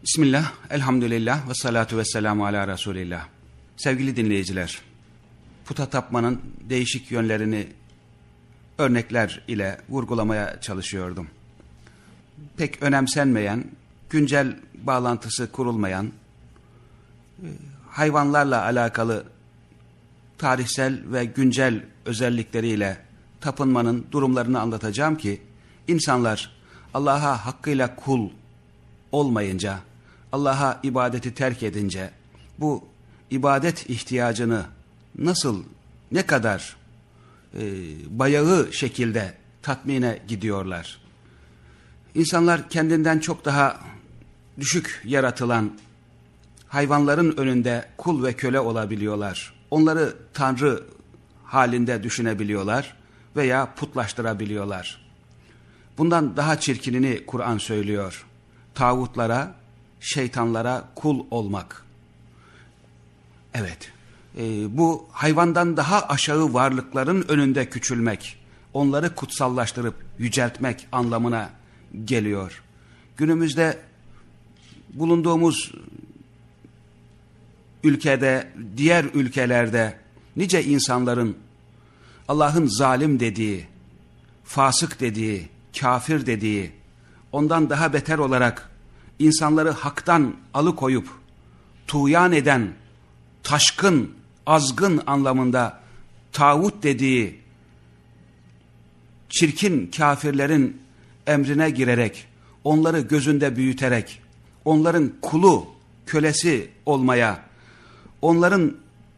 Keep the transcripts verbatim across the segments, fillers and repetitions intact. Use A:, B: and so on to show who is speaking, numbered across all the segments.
A: Bismillah, elhamdülillah ve salatu ve selamu ala Resulillah. Sevgili dinleyiciler, puta tapmanın değişik yönlerini örnekler ile vurgulamaya çalışıyordum. Pek önemsenmeyen, güncel bağlantısı kurulmayan, hayvanlarla alakalı tarihsel ve güncel özellikleriyle tapınmanın durumlarını anlatacağım ki, insanlar Allah'a hakkıyla kul olmayınca, Allah'a ibadeti terk edince, bu ibadet ihtiyacını nasıl, ne kadar e, bayağı şekilde tatmine gidiyorlar. İnsanlar kendinden çok daha düşük yaratılan hayvanların önünde kul ve köle olabiliyorlar. Onları Tanrı halinde düşünebiliyorlar veya putlaştırabiliyorlar. Bundan daha çirkinini Kur'an söylüyor. Tağutlara, şeytanlara kul olmak. Evet, e, bu hayvandan daha aşağı varlıkların önünde küçülmek, onları kutsallaştırıp yüceltmek anlamına geliyor. Günümüzde bulunduğumuz ülkede, diğer ülkelerde nice insanların Allah'ın zalim dediği, fasık dediği, kafir dediği, ondan daha beter olarak insanları haktan alıkoyup tuğyan eden, taşkın, azgın anlamında tağut dediği çirkin kafirlerin emrine girerek, onları gözünde büyüterek, onların kulu, kölesi olmaya, onların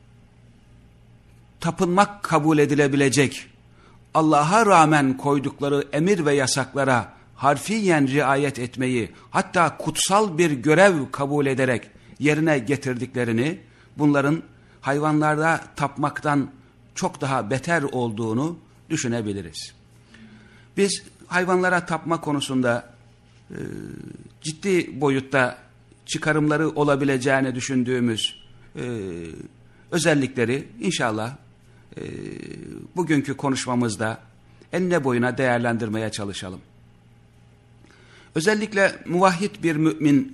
A: tapınmak kabul edilebilecek, Allah'a rağmen koydukları emir ve yasaklara harfiyen riayet etmeyi, hatta kutsal bir görev kabul ederek yerine getirdiklerini, bunların hayvanlarda tapmaktan çok daha beter olduğunu düşünebiliriz. Biz hayvanlara tapma konusunda e, ciddi boyutta çıkarımları olabileceğini düşündüğümüz e, özellikleri inşallah e, bugünkü konuşmamızda enine boyuna değerlendirmeye çalışalım. Özellikle muvahhid bir mümin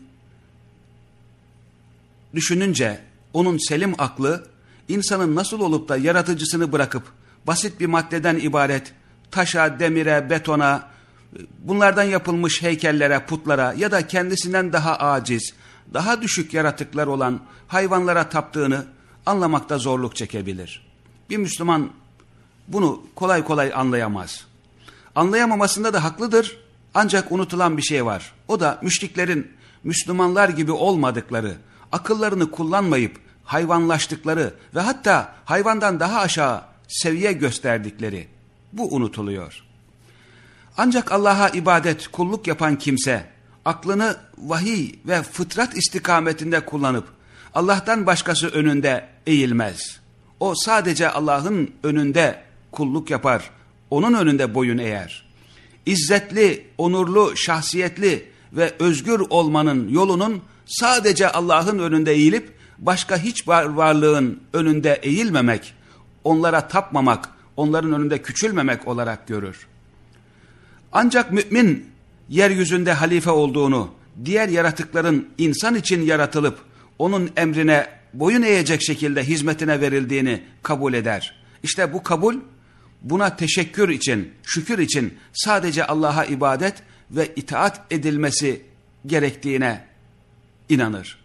A: düşününce onun selim aklı insanın nasıl olup da yaratıcısını bırakıp basit bir maddeden ibaret taşa, demire, betona, bunlardan yapılmış heykellere, putlara ya da kendisinden daha aciz, daha düşük yaratıklar olan hayvanlara taptığını anlamakta zorluk çekebilir. Bir Müslüman bunu kolay kolay anlayamaz. Anlayamamasında da haklıdır. Ancak unutulan bir şey var. O da müşriklerin Müslümanlar gibi olmadıkları, akıllarını kullanmayıp hayvanlaştıkları ve hatta hayvandan daha aşağı seviye gösterdikleri. Bu unutuluyor. Ancak Allah'a ibadet, kulluk yapan kimse, aklını vahiy ve fıtrat istikametinde kullanıp Allah'tan başkası önünde eğilmez. O sadece Allah'ın önünde kulluk yapar, onun önünde boyun eğer. İzzetli, onurlu, şahsiyetli ve özgür olmanın yolunun sadece Allah'ın önünde eğilip başka hiç varlığın önünde eğilmemek, onlara tapmamak, onların önünde küçülmemek olarak görür. Ancak mümin yeryüzünde halife olduğunu, diğer yaratıkların insan için yaratılıp onun emrine boyun eğecek şekilde hizmetine verildiğini kabul eder. İşte bu kabul, buna teşekkür için, şükür için sadece Allah'a ibadet ve itaat edilmesi gerektiğine inanır.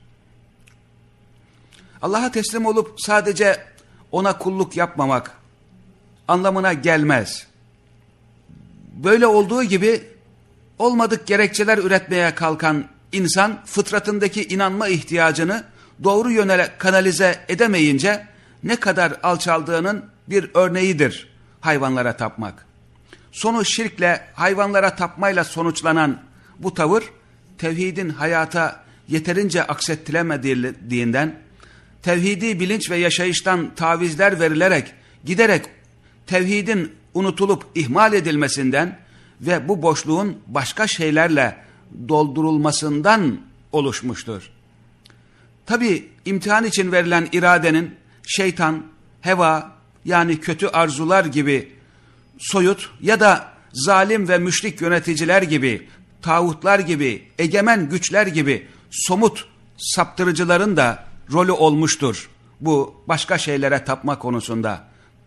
A: Allah'a teslim olup sadece ona kulluk yapmamak anlamına gelmez. Böyle olduğu gibi olmadık gerekçeler üretmeye kalkan insan fıtratındaki inanma ihtiyacını doğru yöne kanalize edemeyince ne kadar alçaldığının bir örneğidir hayvanlara tapmak. Sonu şirkle, hayvanlara tapmayla sonuçlanan bu tavır tevhidin hayata yeterince aksettilemediğinden, tevhidi bilinç ve yaşayıştan tavizler verilerek giderek tevhidin unutulup ihmal edilmesinden ve bu boşluğun başka şeylerle doldurulmasından oluşmuştur. Tabi imtihan için verilen iradenin şeytan, heva yani kötü arzular gibi soyut ya da zalim ve müşrik yöneticiler gibi, tağutlar gibi, egemen güçler gibi somut saptırıcıların da rolü olmuştur bu başka şeylere tapma konusunda.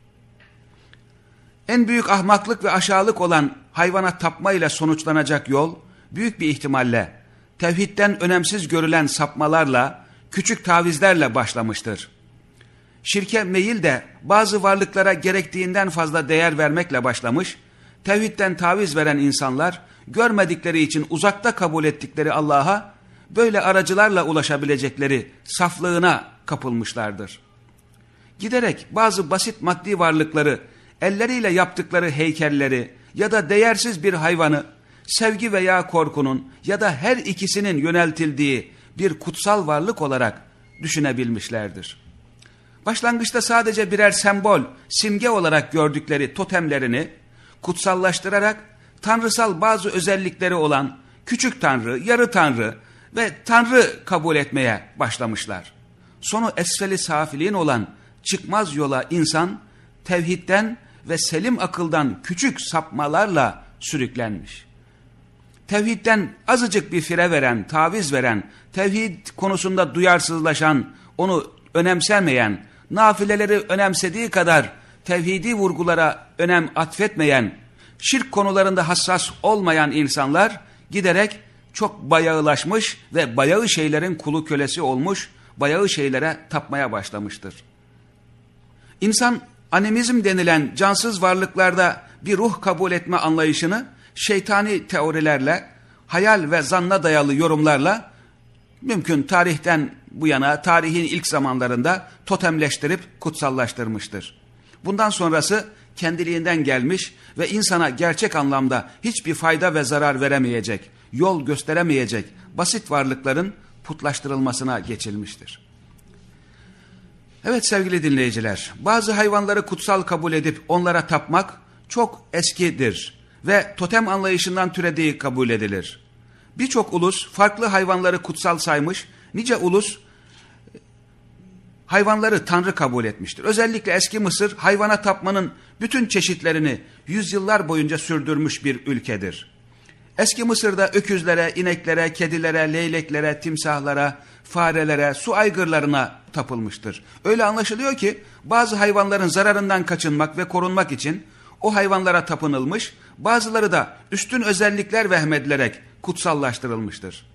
A: En büyük ahmaklık ve aşağılık olan hayvana tapma ile sonuçlanacak yol, büyük bir ihtimalle tevhidden önemsiz görülen sapmalarla, küçük tavizlerle başlamıştır. Şirke meyil de bazı varlıklara gerektiğinden fazla değer vermekle başlamış, tevhidden taviz veren insanlar, görmedikleri için uzakta kabul ettikleri Allah'a, böyle aracılarla ulaşabilecekleri saflığına kapılmışlardır. Giderek bazı basit maddi varlıkları, elleriyle yaptıkları heykelleri ya da değersiz bir hayvanı, sevgi veya korkunun ya da her ikisinin yöneltildiği bir kutsal varlık olarak düşünebilmişlerdir. Başlangıçta sadece birer sembol, simge olarak gördükleri totemlerini kutsallaştırarak tanrısal bazı özellikleri olan küçük tanrı, yarı tanrı ve tanrı kabul etmeye başlamışlar. Sonu esfeli safiliğin olan çıkmaz yola insan tevhidden ve selim akıldan küçük sapmalarla sürüklenmiş. Tevhidden azıcık bir fire veren, taviz veren, tevhid konusunda duyarsızlaşan, onu önemsemeyen, nafileleri önemsediği kadar tevhidi vurgulara önem atfetmeyen, şirk konularında hassas olmayan insanlar giderek çok bayağılaşmış ve bayağı şeylerin kulu kölesi olmuş, bayağı şeylere tapmaya başlamıştır. İnsan animizm denilen cansız varlıklarda bir ruh kabul etme anlayışını şeytani teorilerle, hayal ve zanna dayalı yorumlarla mümkün tarihten bu yana, tarihin ilk zamanlarında totemleştirip kutsallaştırmıştır. Bundan sonrası kendiliğinden gelmiş ve insana gerçek anlamda hiçbir fayda ve zarar veremeyecek, yol gösteremeyecek basit varlıkların putlaştırılmasına geçilmiştir. Evet sevgili dinleyiciler, bazı hayvanları kutsal kabul edip onlara tapmak çok eskidir ve totem anlayışından türediği kabul edilir. Birçok ulus farklı hayvanları kutsal saymış, nice ulus hayvanları tanrı kabul etmiştir. Özellikle eski Mısır hayvana tapmanın bütün çeşitlerini yüzyıllar boyunca sürdürmüş bir ülkedir. Eski Mısır'da öküzlere, ineklere, kedilere, leyleklere, timsahlara, farelere, su aygırlarına tapılmıştır. Öyle anlaşılıyor ki bazı hayvanların zararından kaçınmak ve korunmak için o hayvanlara tapınılmış, bazıları da üstün özellikler vehmedilerek kutsallaştırılmıştır.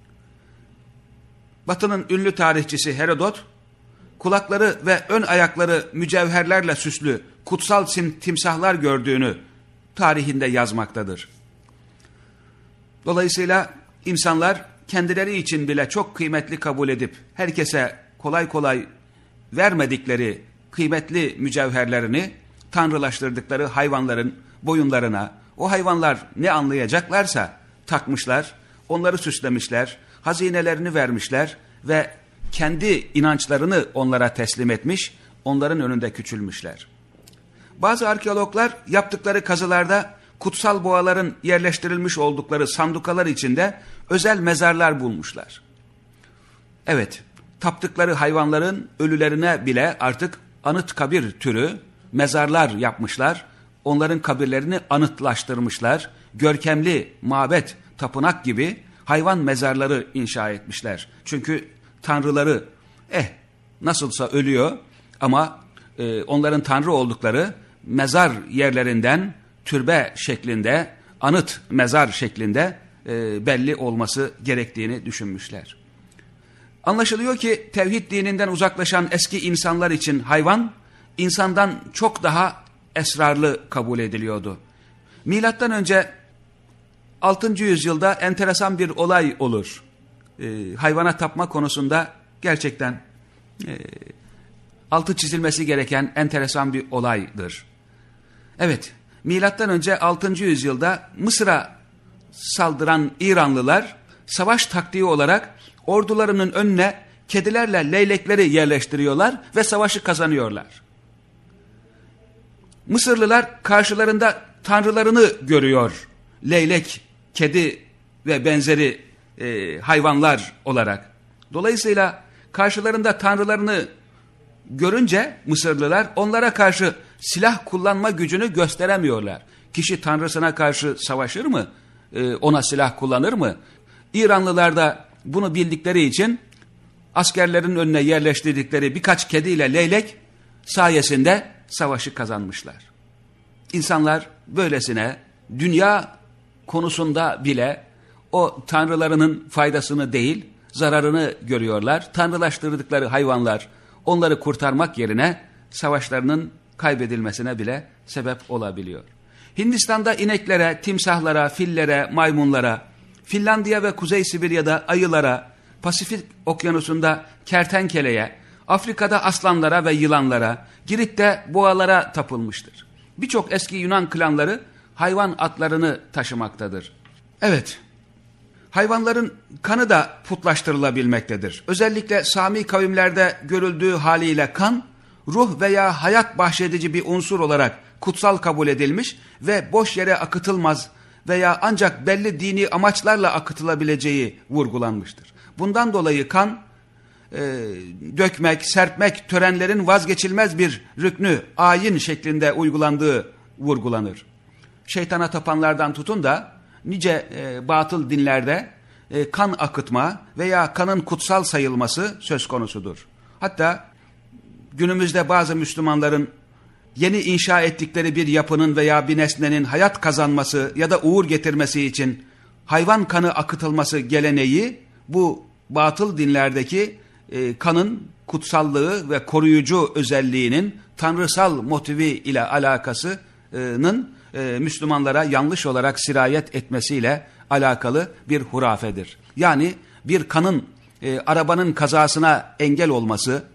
A: Batı'nın ünlü tarihçisi Herodot, kulakları ve ön ayakları mücevherlerle süslü kutsal timsahlar gördüğünü tarihinde yazmaktadır. Dolayısıyla insanlar kendileri için bile çok kıymetli kabul edip herkese kolay kolay vermedikleri kıymetli mücevherlerini tanrılaştırdıkları hayvanların boyunlarına, o hayvanlar ne anlayacaklarsa takmışlar, onları süslemişler, hazinelerini vermişler ve kendi inançlarını onlara teslim etmiş, onların önünde küçülmüşler. Bazı arkeologlar yaptıkları kazılarda kutsal boğaların yerleştirilmiş oldukları sandukalar içinde özel mezarlar bulmuşlar. Evet, taptıkları hayvanların ölülerine bile artık anıt kabir türü mezarlar yapmışlar, onların kabirlerini anıtlaştırmışlar, görkemli mabet, tapınak gibi hayvan mezarları inşa etmişler. Çünkü tanrıları eh nasılsa ölüyor ama e, onların tanrı oldukları mezar yerlerinden türbe şeklinde, anıt mezar şeklinde e, belli olması gerektiğini düşünmüşler. Anlaşılıyor ki tevhid dininden uzaklaşan eski insanlar için hayvan, insandan çok daha esrarlı kabul ediliyordu. Milattan önce altıncı yüzyılda enteresan bir olay olur. E, hayvana tapma konusunda gerçekten e, altı çizilmesi gereken enteresan bir olaydır. Evet, milattan önce altıncı yüzyılda Mısır'a saldıran İranlılar savaş taktiği olarak ordularının önüne kedilerle leylekleri yerleştiriyorlar ve savaşı kazanıyorlar. Mısırlılar karşılarında tanrılarını görüyor. Leylek, kedi ve benzeri e, hayvanlar olarak. Dolayısıyla karşılarında tanrılarını görünce Mısırlılar onlara karşı silah kullanma gücünü gösteremiyorlar. Kişi tanrısına karşı savaşır mı? Ee, ona silah kullanır mı? İranlılar da bunu bildikleri için askerlerin önüne yerleştirdikleri birkaç kediyle leylek sayesinde savaşı kazanmışlar. İnsanlar böylesine dünya konusunda bile o tanrılarının faydasını değil, zararını görüyorlar. Tanrılaştırdıkları hayvanlar onları kurtarmak yerine savaşlarının kaybedilmesine bile sebep olabiliyor. Hindistan'da ineklere, timsahlara, fillere, maymunlara, Finlandiya ve Kuzey Sibirya'da ayılara, Pasifik Okyanusu'nda kertenkeleye, Afrika'da aslanlara ve yılanlara, Girit'te boğalara tapılmıştır. Birçok eski Yunan klanları hayvan atlarını taşımaktadır. Evet, hayvanların kanı da putlaştırılabilmektedir. Özellikle Sami kavimlerde görüldüğü haliyle kan, ruh veya hayat bahşedici bir unsur olarak kutsal kabul edilmiş ve boş yere akıtılmaz veya ancak belli dini amaçlarla akıtılabileceği vurgulanmıştır. Bundan dolayı kan, e, dökmek, serpmek törenlerin vazgeçilmez bir rüknü, ayin şeklinde uygulandığı vurgulanır. Şeytana tapanlardan tutun da nice e, batıl dinlerde e, kan akıtma veya kanın kutsal sayılması söz konusudur. Hatta günümüzde bazı Müslümanların yeni inşa ettikleri bir yapının veya bir nesnenin hayat kazanması ya da uğur getirmesi için hayvan kanı akıtılması geleneği bu batıl dinlerdeki e, kanın kutsallığı ve koruyucu özelliğinin tanrısal motivi ile alakasının e, Müslümanlara yanlış olarak sirayet etmesiyle alakalı bir hurafedir. Yani bir kanın e, arabanın kazasına engel olması,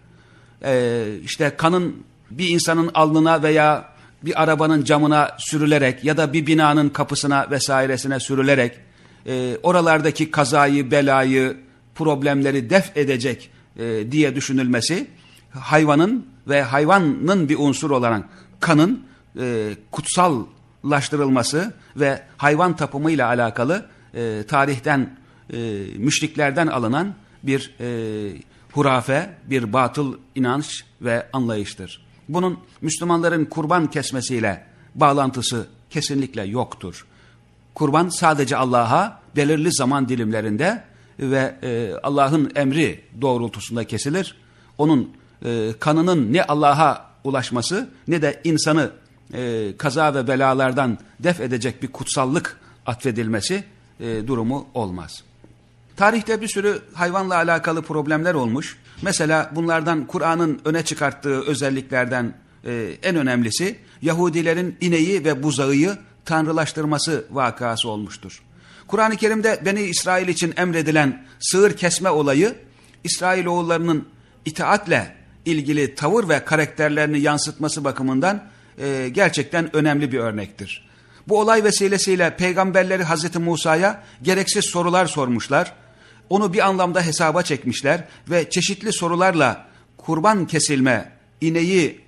A: e, işte kanın bir insanın alnına veya bir arabanın camına sürülerek ya da bir binanın kapısına vesairesine sürülerek e, oralardaki kazayı, belayı, problemleri def edecek e, diye düşünülmesi, hayvanın ve hayvanın bir unsur olan kanın e, kutsallaştırılması ve hayvan tapımıyla alakalı e, tarihten, e, müşriklerden alınan bir e, hurafe, bir batıl inanç ve anlayıştır. Bunun Müslümanların kurban kesmesiyle bağlantısı kesinlikle yoktur. Kurban sadece Allah'a belirli zaman dilimlerinde ve e, Allah'ın emri doğrultusunda kesilir. Onun e, kanının ne Allah'a ulaşması ne de insanı e, kaza ve belalardan def edecek bir kutsallık atfedilmesi e, durumu olmaz. Tarihte bir sürü hayvanla alakalı problemler olmuş. Mesela bunlardan Kur'an'ın öne çıkarttığı özelliklerden e, en önemlisi Yahudilerin ineği ve buzağıyı tanrılaştırması vakası olmuştur. Kur'an-ı Kerim'de Beni İsrail için emredilen sığır kesme olayı, İsrailoğullarının itaatle ilgili tavır ve karakterlerini yansıtması bakımından e, gerçekten önemli bir örnektir. Bu olay vesilesiyle peygamberleri Hazreti Musa'ya gereksiz sorular sormuşlar, onu bir anlamda hesaba çekmişler ve çeşitli sorularla kurban kesilme, ineği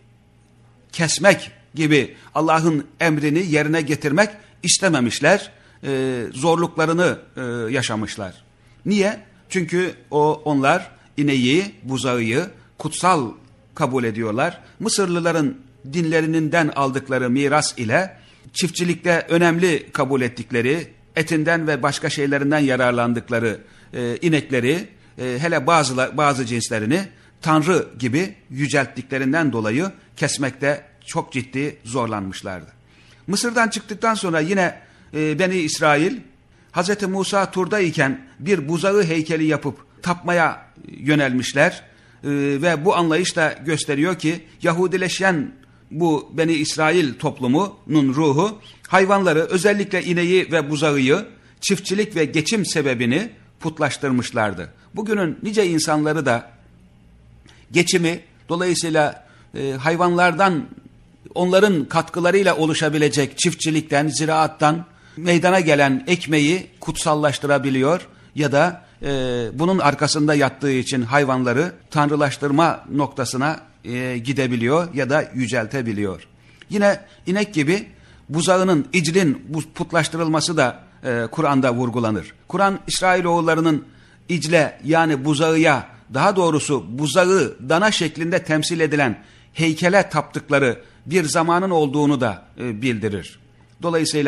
A: kesmek gibi Allah'ın emrini yerine getirmek istememişler, e, zorluklarını e, yaşamışlar. Niye? Çünkü o onlar ineği, buzağıyı kutsal kabul ediyorlar. Mısırlıların dinlerinden aldıkları miras ile çiftçilikte önemli kabul ettikleri, etinden ve başka şeylerinden yararlandıkları e, inekleri, e, hele bazı, bazı cinslerini Tanrı gibi yücelttiklerinden dolayı kesmekte çok ciddi zorlanmışlardı. Mısır'dan çıktıktan sonra yine e, Beni İsrail, Hazreti Musa Tur'da iken bir buzağı heykeli yapıp tapmaya yönelmişler e, ve bu anlayış da gösteriyor ki Yahudileşen bu Beni İsrail toplumunun ruhu hayvanları, özellikle ineği ve buzağıyı çiftçilik ve geçim sebebini putlaştırmışlardı. Bugünün nice insanları da geçimi, dolayısıyla e, hayvanlardan, onların katkılarıyla oluşabilecek çiftçilikten, ziraattan meydana gelen ekmeği kutsallaştırabiliyor ya da e, bunun arkasında yattığı için hayvanları tanrılaştırma noktasına e, gidebiliyor ya da yüceltebiliyor. Yine inek gibi buzağının, iclin putlaştırılması da e, Kur'an'da vurgulanır. Kur'an, İsrailoğullarının icle yani buzağıya, daha doğrusu buzağı dana şeklinde temsil edilen heykele taptıkları bir zamanın olduğunu da e, bildirir. Dolayısıyla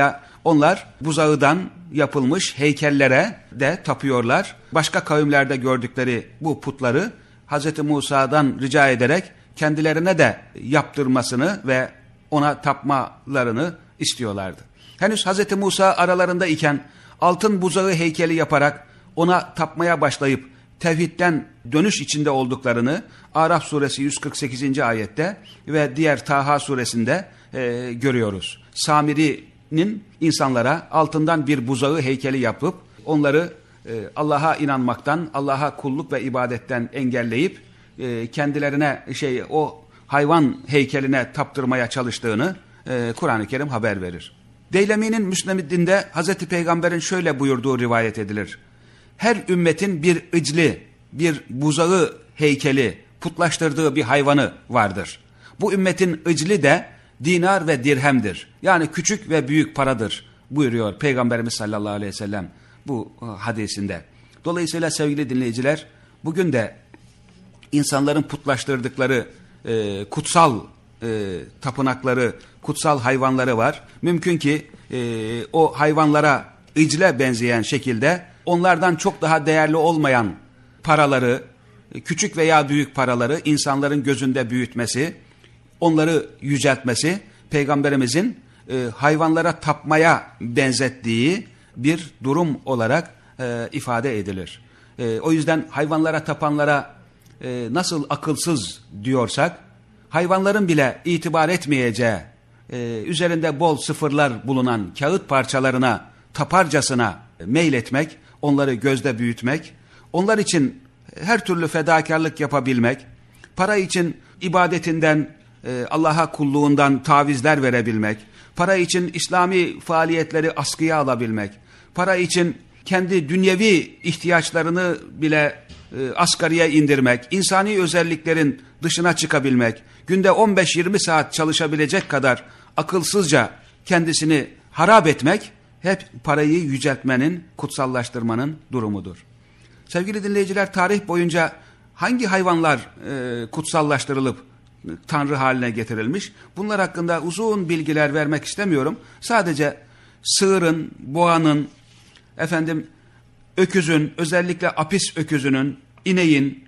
A: Onlar buzağıdan yapılmış heykellere de tapıyorlar. Başka kavimlerde gördükleri bu putları Hazreti Musa'dan rica ederek kendilerine de yaptırmasını ve ona tapmalarını istiyorlardı. Henüz Hazreti Musa aralarında iken altın buzağı heykeli yaparak ona tapmaya başlayıp tevhidden dönüş içinde olduklarını Araf suresi yüz kırk sekizinci ayette ve diğer Taha suresinde e, görüyoruz. Samiri'nin insanlara altından bir buzağı heykeli yapıp onları e, Allah'a inanmaktan, Allah'a kulluk ve ibadetten engelleyip e, kendilerine şey o hayvan heykeline taptırmaya çalıştığını e, Kur'an-ı Kerim haber verir. Deylemi'nin Müsned'inde Hazreti Peygamber'in şöyle buyurduğu rivayet edilir. Her ümmetin bir icli, bir buzağı heykeli, putlaştırdığı bir hayvanı vardır. Bu ümmetin icli de dinar ve dirhemdir. Yani küçük ve büyük paradır buyuruyor Peygamberimiz sallallahu aleyhi ve sellem bu hadisinde. Dolayısıyla sevgili dinleyiciler, bugün de insanların putlaştırdıkları e, kutsal e, tapınakları, kutsal hayvanları var. Mümkün ki e, o hayvanlara icle benzeyen şekilde onlardan çok daha değerli olmayan paraları, küçük veya büyük paraları insanların gözünde büyütmesi, onları yüceltmesi, Peygamberimizin e, hayvanlara tapmaya benzettiği bir durum olarak e, ifade edilir. E, o yüzden hayvanlara tapanlara e, nasıl akılsız diyorsak, hayvanların bile itibar etmeyeceği, e, üzerinde bol sıfırlar bulunan kağıt parçalarına taparcasına meyletmek, onları gözde büyütmek, onlar için her türlü fedakarlık yapabilmek, para için ibadetinden, e, Allah'a kulluğundan tavizler verebilmek, para için İslami faaliyetleri askıya alabilmek, para için kendi dünyevi ihtiyaçlarını bile e, asgariye indirmek, insani özelliklerin dışına çıkabilmek, günde on beş yirmi saat çalışabilecek kadar akılsızca kendisini harap etmek, hep parayı yüceltmenin, kutsallaştırmanın durumudur. Sevgili dinleyiciler, tarih boyunca hangi hayvanlar e, kutsallaştırılıp tanrı haline getirilmiş? Bunlar hakkında uzun bilgiler vermek istemiyorum. Sadece sığırın, boğanın, efendim öküzün, özellikle apis öküzünün, ineğin,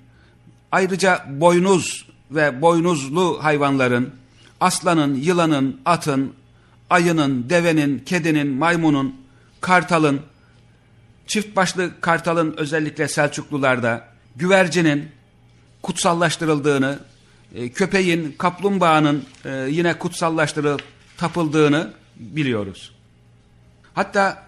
A: ayrıca boynuz ve boynuzlu hayvanların, aslanın, yılanın, atın, ayının, devenin, kedinin, maymunun, kartalın, çift başlı kartalın özellikle Selçuklularda, güvercinin kutsallaştırıldığını, köpeğin, kaplumbağanın yine kutsallaştırılıp tapıldığını biliyoruz. Hatta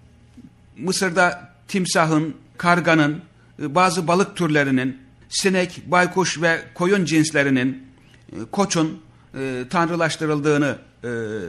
A: Mısır'da timsahın, karganın, bazı balık türlerinin, sinek, baykuş ve koyun cinslerinin, koçun e, tanrılaştırıldığını e,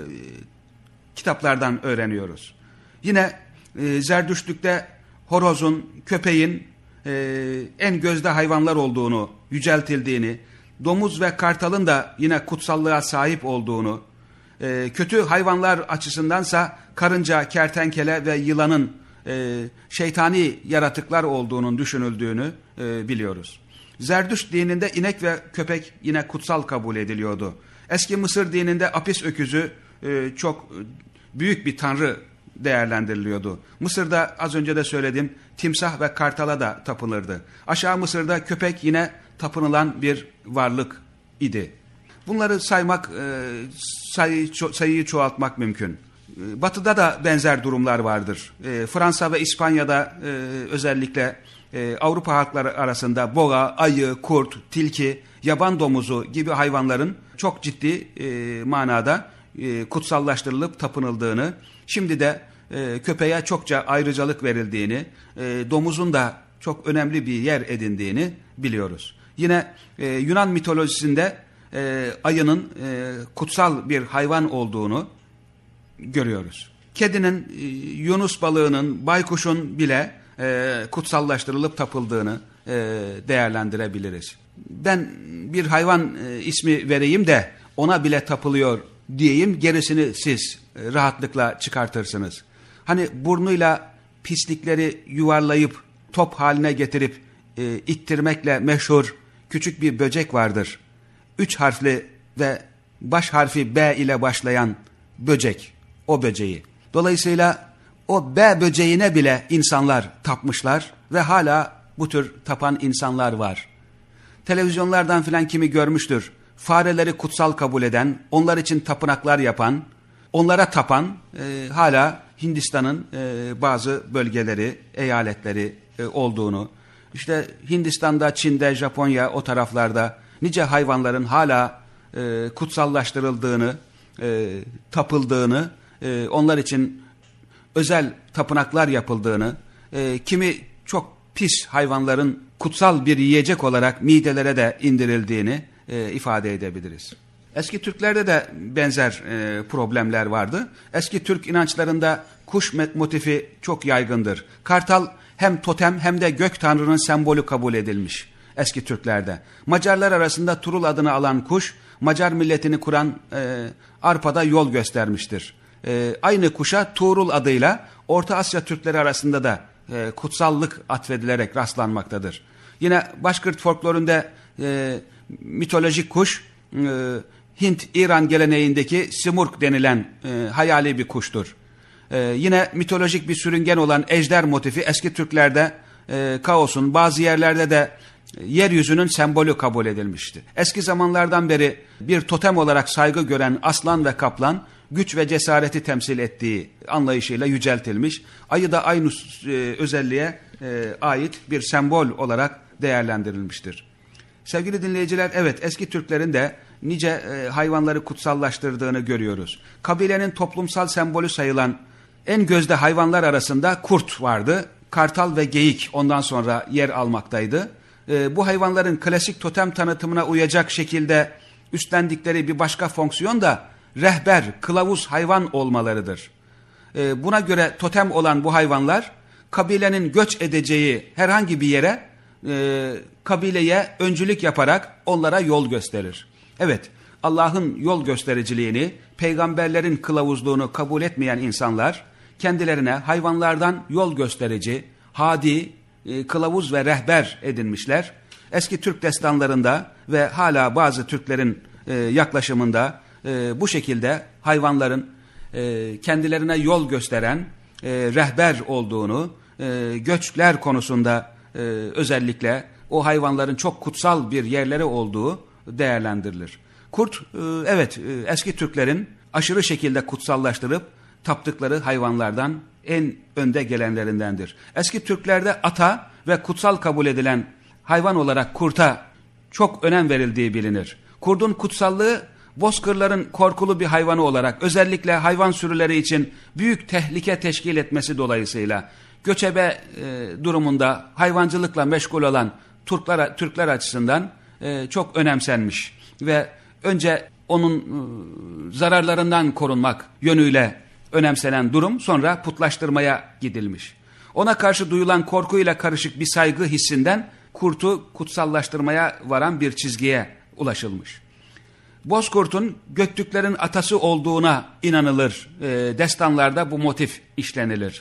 A: kitaplardan öğreniyoruz. Yine e, Zerdüştlük'te horozun, köpeğin e, en gözde hayvanlar olduğunu, yüceltildiğini, domuz ve kartalın da yine kutsallığa sahip olduğunu, e, kötü hayvanlar açısındansa karınca, kertenkele ve yılanın e, şeytani yaratıklar olduğunun düşünüldüğünü e, biliyoruz. Zerdüşt dininde inek ve köpek yine kutsal kabul ediliyordu. Eski Mısır dininde apis öküzü e, çok büyük bir tanrı değerlendiriliyordu. Mısır'da az önce de söyledim, timsah ve kartala da tapılırdı. Aşağı Mısır'da köpek yine tapınılan bir varlık idi. Bunları saymak, e, sayı, ço sayıyı çoğaltmak mümkün. E, batı'da da benzer durumlar vardır. E, Fransa ve İspanya'da e, özellikle e, Avrupa halkları arasında boğa, ayı, kurt, tilki, yaban domuzu gibi hayvanların çok ciddi e, manada e, kutsallaştırılıp tapınıldığını, şimdi de e, köpeğe çokça ayrıcalık verildiğini, e, domuzun da çok önemli bir yer edindiğini biliyoruz. Yine e, Yunan mitolojisinde e, ayının e, kutsal bir hayvan olduğunu görüyoruz. Kedinin, e, yunus balığının, baykuşun bile e, kutsallaştırılıp tapıldığını e, değerlendirebiliriz. Ben bir hayvan e, ismi vereyim de ona bile tapılıyor diyeyim, gerisini siz e, rahatlıkla çıkartırsınız. Hani burnuyla pislikleri yuvarlayıp top haline getirip e, ittirmekle meşhur küçük bir böcek vardır. Üç harfli ve baş harfi B ile başlayan böcek, o böceği. Dolayısıyla o B böceğine bile insanlar tapmışlar ve hala bu tür tapan insanlar var. Televizyonlardan filan kimi görmüştür. Fareleri kutsal kabul eden, onlar için tapınaklar yapan, onlara tapan e, hala Hindistan'ın e, bazı bölgeleri, eyaletleri e, olduğunu, işte Hindistan'da, Çin'de, Japonya o taraflarda nice hayvanların hala e, kutsallaştırıldığını, e, tapıldığını, e, onlar için özel tapınaklar yapıldığını, e, kimi çok pis hayvanların kutsal bir yiyecek olarak midelere de indirildiğini e, ifade edebiliriz. Eski Türklerde de benzer e, problemler vardı. Eski Türk inançlarında kuş motifi çok yaygındır. Kartal hem totem hem de gök tanrının sembolü kabul edilmiş eski Türklerde. Macarlar arasında Turul adını alan kuş, Macar milletini kuran e, Arpa'da yol göstermiştir. E, aynı kuşa Tuğrul adıyla Orta Asya Türkleri arasında da e, kutsallık atfedilerek rastlanmaktadır. Yine Başkırt folklorunda e, mitolojik kuş, e, Hint-İran geleneğindeki simurg denilen e, hayali bir kuştur. E, yine mitolojik bir sürüngen olan ejder motifi eski Türklerde e, kaosun, bazı yerlerde de yeryüzünün sembolü kabul edilmişti. Eski zamanlardan beri bir totem olarak saygı gören aslan ve kaplan, güç ve cesareti temsil ettiği anlayışıyla yüceltilmiş. Ayı da aynı e, özelliğe e, ait bir sembol olarak değerlendirilmiştir. Sevgili dinleyiciler, evet eski Türklerin de nice e, hayvanları kutsallaştırdığını görüyoruz. Kabilenin toplumsal sembolü sayılan en gözde hayvanlar arasında kurt vardı. Kartal ve geyik ondan sonra yer almaktaydı. E, bu hayvanların klasik totem tanıtımına uyacak şekilde üstlendikleri bir başka fonksiyon da rehber, kılavuz hayvan olmalarıdır. E, buna göre totem olan bu hayvanlar kabilenin göç edeceği herhangi bir yere e, kabileye öncülük yaparak onlara yol gösterir. Evet, Allah'ın yol göstericiliğini, peygamberlerin kılavuzluğunu kabul etmeyen insanlar kendilerine hayvanlardan yol gösterici, hadi, e, kılavuz ve rehber edinmişler. Eski Türk destanlarında ve hala bazı Türklerin e, yaklaşımında e, bu şekilde hayvanların e, kendilerine yol gösteren e, rehber olduğunu, e, göçler konusunda e, özellikle o hayvanların çok kutsal bir yerleri olduğu değerlendirilir. Kurt, e, evet e, eski Türklerin aşırı şekilde kutsallaştırıp taptıkları hayvanlardan en önde gelenlerindendir. Eski Türklerde ata ve kutsal kabul edilen hayvan olarak kurta çok önem verildiği bilinir. Kurdun kutsallığı bozkırların korkulu bir hayvanı olarak özellikle hayvan sürüleri için büyük tehlike teşkil etmesi dolayısıyla göçebe e, durumunda hayvancılıkla meşgul olan Türkler, Türkler açısından e, çok önemsenmiş ve önce onun e, zararlarından korunmak yönüyle önemsenen durum sonra putlaştırmaya gidilmiş. Ona karşı duyulan korkuyla karışık bir saygı hissinden kurtu kutsallaştırmaya varan bir çizgiye ulaşılmış. Bozkurt'un Göktürklerin atası olduğuna inanılır. E, destanlarda bu motif işlenilir.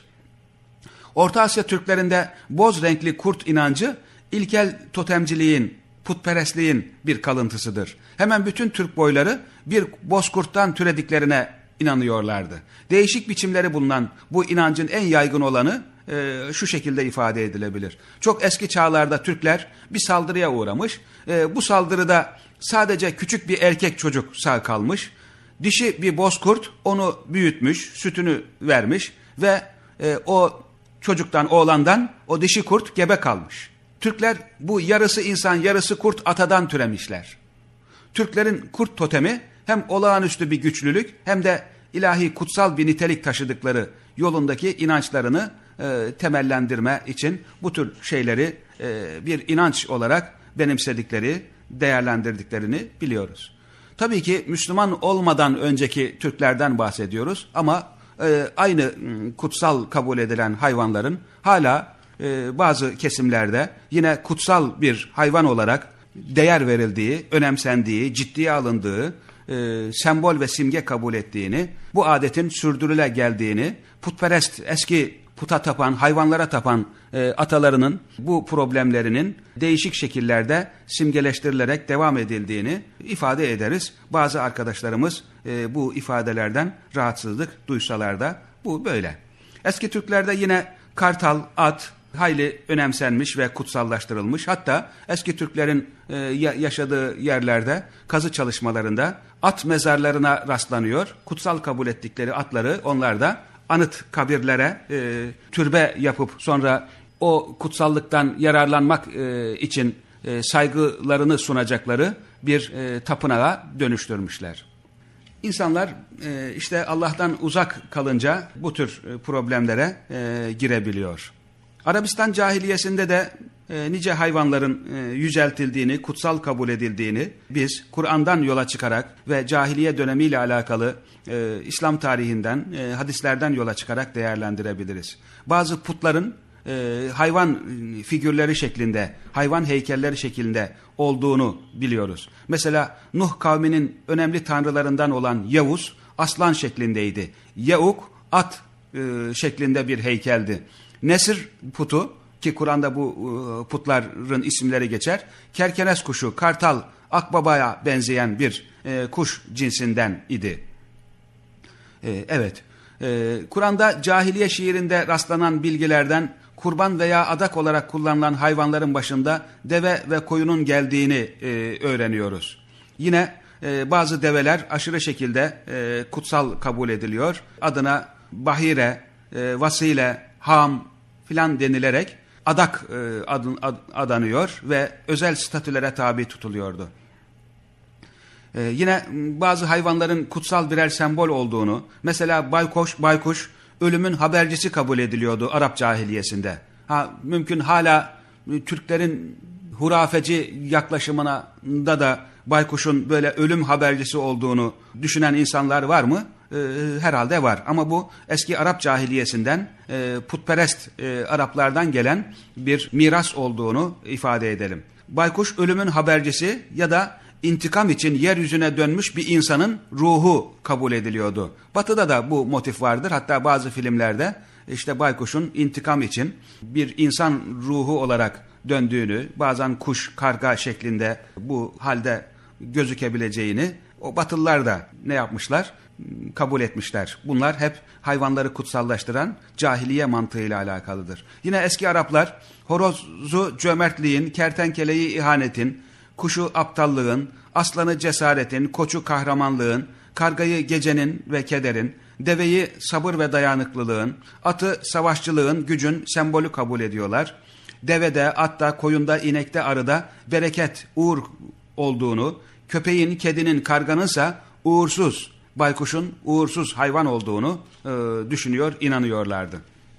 A: Orta Asya Türklerinde boz renkli kurt inancı ilkel totemciliğin, putperestliğin bir kalıntısıdır. Hemen bütün Türk boyları bir bozkurttan türediklerine inanıyorlardı. Değişik biçimleri bulunan bu inancın en yaygın olanı e, şu şekilde ifade edilebilir. Çok eski çağlarda Türkler bir saldırıya uğramış. E, bu saldırıda sadece küçük bir erkek çocuk sağ kalmış. Dişi bir bozkurt onu büyütmüş, sütünü vermiş ve e, o çocuktan, oğlandan o dişi kurt gebe kalmış. Türkler bu yarısı insan, yarısı kurt atadan türemişler. Türklerin kurt totemi hem olağanüstü bir güçlülük hem de ilahi kutsal bir nitelik taşıdıkları yolundaki inançlarını e, temellendirme için bu tür şeyleri e, bir inanç olarak benimsedikleri, değerlendirdiklerini biliyoruz. Tabii ki Müslüman olmadan önceki Türklerden bahsediyoruz ama e, aynı kutsal kabul edilen hayvanların hala e, bazı kesimlerde yine kutsal bir hayvan olarak değer verildiği, önemsendiği, ciddiye alındığı, e, sembol ve simge kabul ettiğini, bu adetin sürdürüle geldiğini, putperest, eski puta tapan, hayvanlara tapan e, atalarının bu problemlerinin değişik şekillerde simgeleştirilerek devam edildiğini ifade ederiz. Bazı arkadaşlarımız e, bu ifadelerden rahatsızlık duysalar da Bu böyle. Eski Türklerde yine kartal, at hayli önemsenmiş ve kutsallaştırılmış. Hatta eski Türklerin e, yaşadığı yerlerde kazı çalışmalarında at mezarlarına rastlanıyor. Kutsal kabul ettikleri atları onlar da anıt kabirlere e, türbe yapıp sonra o kutsallıktan yararlanmak e, için e, saygılarını sunacakları bir e, tapınağa dönüştürmüşler. İnsanlar e, işte Allah'tan uzak kalınca bu tür e, problemlere e, girebiliyor. Arabistan cahiliyesinde de e, nice hayvanların e, yüceltildiğini, kutsal kabul edildiğini biz Kur'an'dan yola çıkarak ve cahiliye dönemiyle alakalı e, İslam tarihinden, e, hadislerden yola çıkarak değerlendirebiliriz. Bazı putların e, hayvan figürleri şeklinde, hayvan heykelleri şeklinde olduğunu biliyoruz. Mesela Nuh kavminin önemli tanrılarından olan Yavuz aslan şeklindeydi. Yauk at e, şeklinde bir heykeldi. Nesir putu ki Kur'an'da bu e, putların isimleri geçer. Kerkenes kuşu, kartal, akbabaya benzeyen bir e, kuş cinsinden idi. E, evet, e, Kur'an'da cahiliye şiirinde rastlanan bilgilerden kurban veya adak olarak kullanılan hayvanların başında deve ve koyunun geldiğini e, öğreniyoruz. Yine e, bazı develer aşırı şekilde e, kutsal kabul ediliyor. Adına bahire, e, vasile, ham filan denilerek adak e, adın, ad, adanıyor ve özel statülere tabi tutuluyordu. E, yine bazı hayvanların kutsal birer sembol olduğunu, mesela baykuş, baykuş ölümün habercisi kabul ediliyordu Arap cahiliyesinde. Ha, mümkün hala Türklerin hurafeci yaklaşımına da da baykuşun böyle ölüm habercisi olduğunu düşünen insanlar var mı? Ee, herhalde var. Ama bu eski Arap cahiliyesinden, e, putperest e, Araplardan gelen bir miras olduğunu ifade edelim. Baykuş ölümün habercisi ya da intikam için yeryüzüne dönmüş bir insanın ruhu kabul ediliyordu. Batı'da da bu motif vardır. Hatta bazı filmlerde işte baykuşun intikam için bir insan ruhu olarak döndüğünü, bazen kuş, karga şeklinde bu halde gözükebileceğini o Batılılar da ne yapmışlar? Kabul etmişler. Bunlar hep hayvanları kutsallaştıran cahiliye mantığıyla alakalıdır. Yine eski Araplar horozu cömertliğin, kertenkeleyi ihanetin, kuşu aptallığın, aslanı cesaretin, koçu kahramanlığın, kargayı gecenin ve kederin, deveyi sabır ve dayanıklılığın, atı savaşçılığın, gücün sembolü kabul ediyorlar. Devede, atta, koyunda, inekte, arıda bereket, uğur olduğunu, köpeğin, kedinin, karganınsa uğursuz, baykuşun uğursuz hayvan olduğunu e, düşünüyor, inanıyorlardı.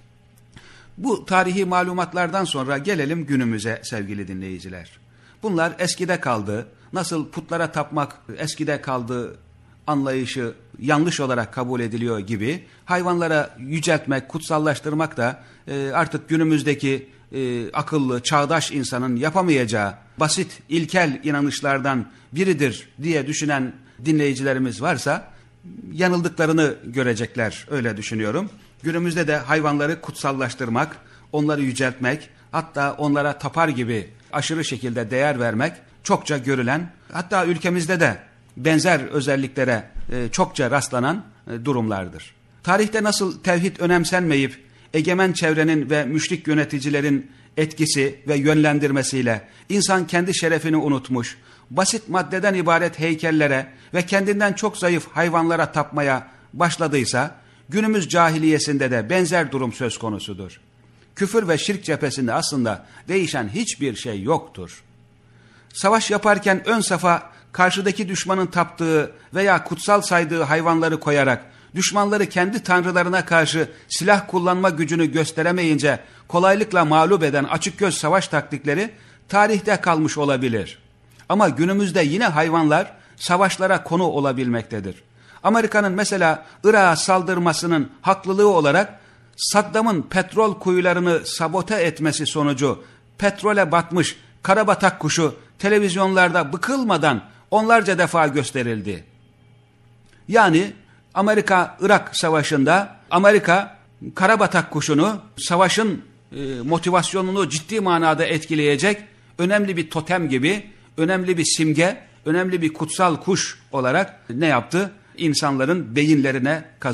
A: Bu tarihi malumatlardan sonra gelelim günümüze sevgili dinleyiciler. Bunlar eskide kaldı. Nasıl putlara tapmak eskide kaldı anlayışı yanlış olarak kabul ediliyor gibi hayvanlara yüceltmek, kutsallaştırmak da e, artık günümüzdeki e, akıllı, çağdaş insanın yapamayacağı basit, ilkel inanışlardan biridir diye düşünen dinleyicilerimiz varsa yanıldıklarını görecekler, öyle düşünüyorum. Günümüzde de hayvanları kutsallaştırmak, onları yüceltmek, hatta onlara tapar gibi aşırı şekilde değer vermek çokça görülen, hatta ülkemizde de benzer özelliklere e, çokça rastlanan e, durumlardır. Tarihte nasıl tevhid önemsenmeyip egemen çevrenin ve müşrik yöneticilerin etkisi ve yönlendirmesiyle insan kendi şerefini unutmuş, basit maddeden ibaret heykellere ve kendinden çok zayıf hayvanlara tapmaya başladıysa, günümüz cahiliyesinde de benzer durum söz konusudur. Küfür ve şirk cephesinde aslında değişen hiçbir şey yoktur. Savaş yaparken ön safa karşıdaki düşmanın taptığı veya kutsal saydığı hayvanları koyarak, düşmanları kendi tanrılarına karşı silah kullanma gücünü gösteremeyince kolaylıkla mağlup eden açık göz savaş taktikleri tarihte kalmış olabilir. Ama günümüzde yine hayvanlar savaşlara konu olabilmektedir. Amerika'nın mesela Irak'a saldırmasının haklılığı olarak Saddam'ın petrol kuyularını sabote etmesi sonucu petrole batmış karabatak kuşu televizyonlarda bıkılmadan onlarca defa gösterildi. Yani Amerika-Irak savaşında Amerika karabatak kuşunu savaşın e, motivasyonunu ciddi manada etkileyecek önemli bir totem gibi, önemli bir simge, önemli bir kutsal kuş olarak ne yaptı? İnsanların beyinlerine kazıdı.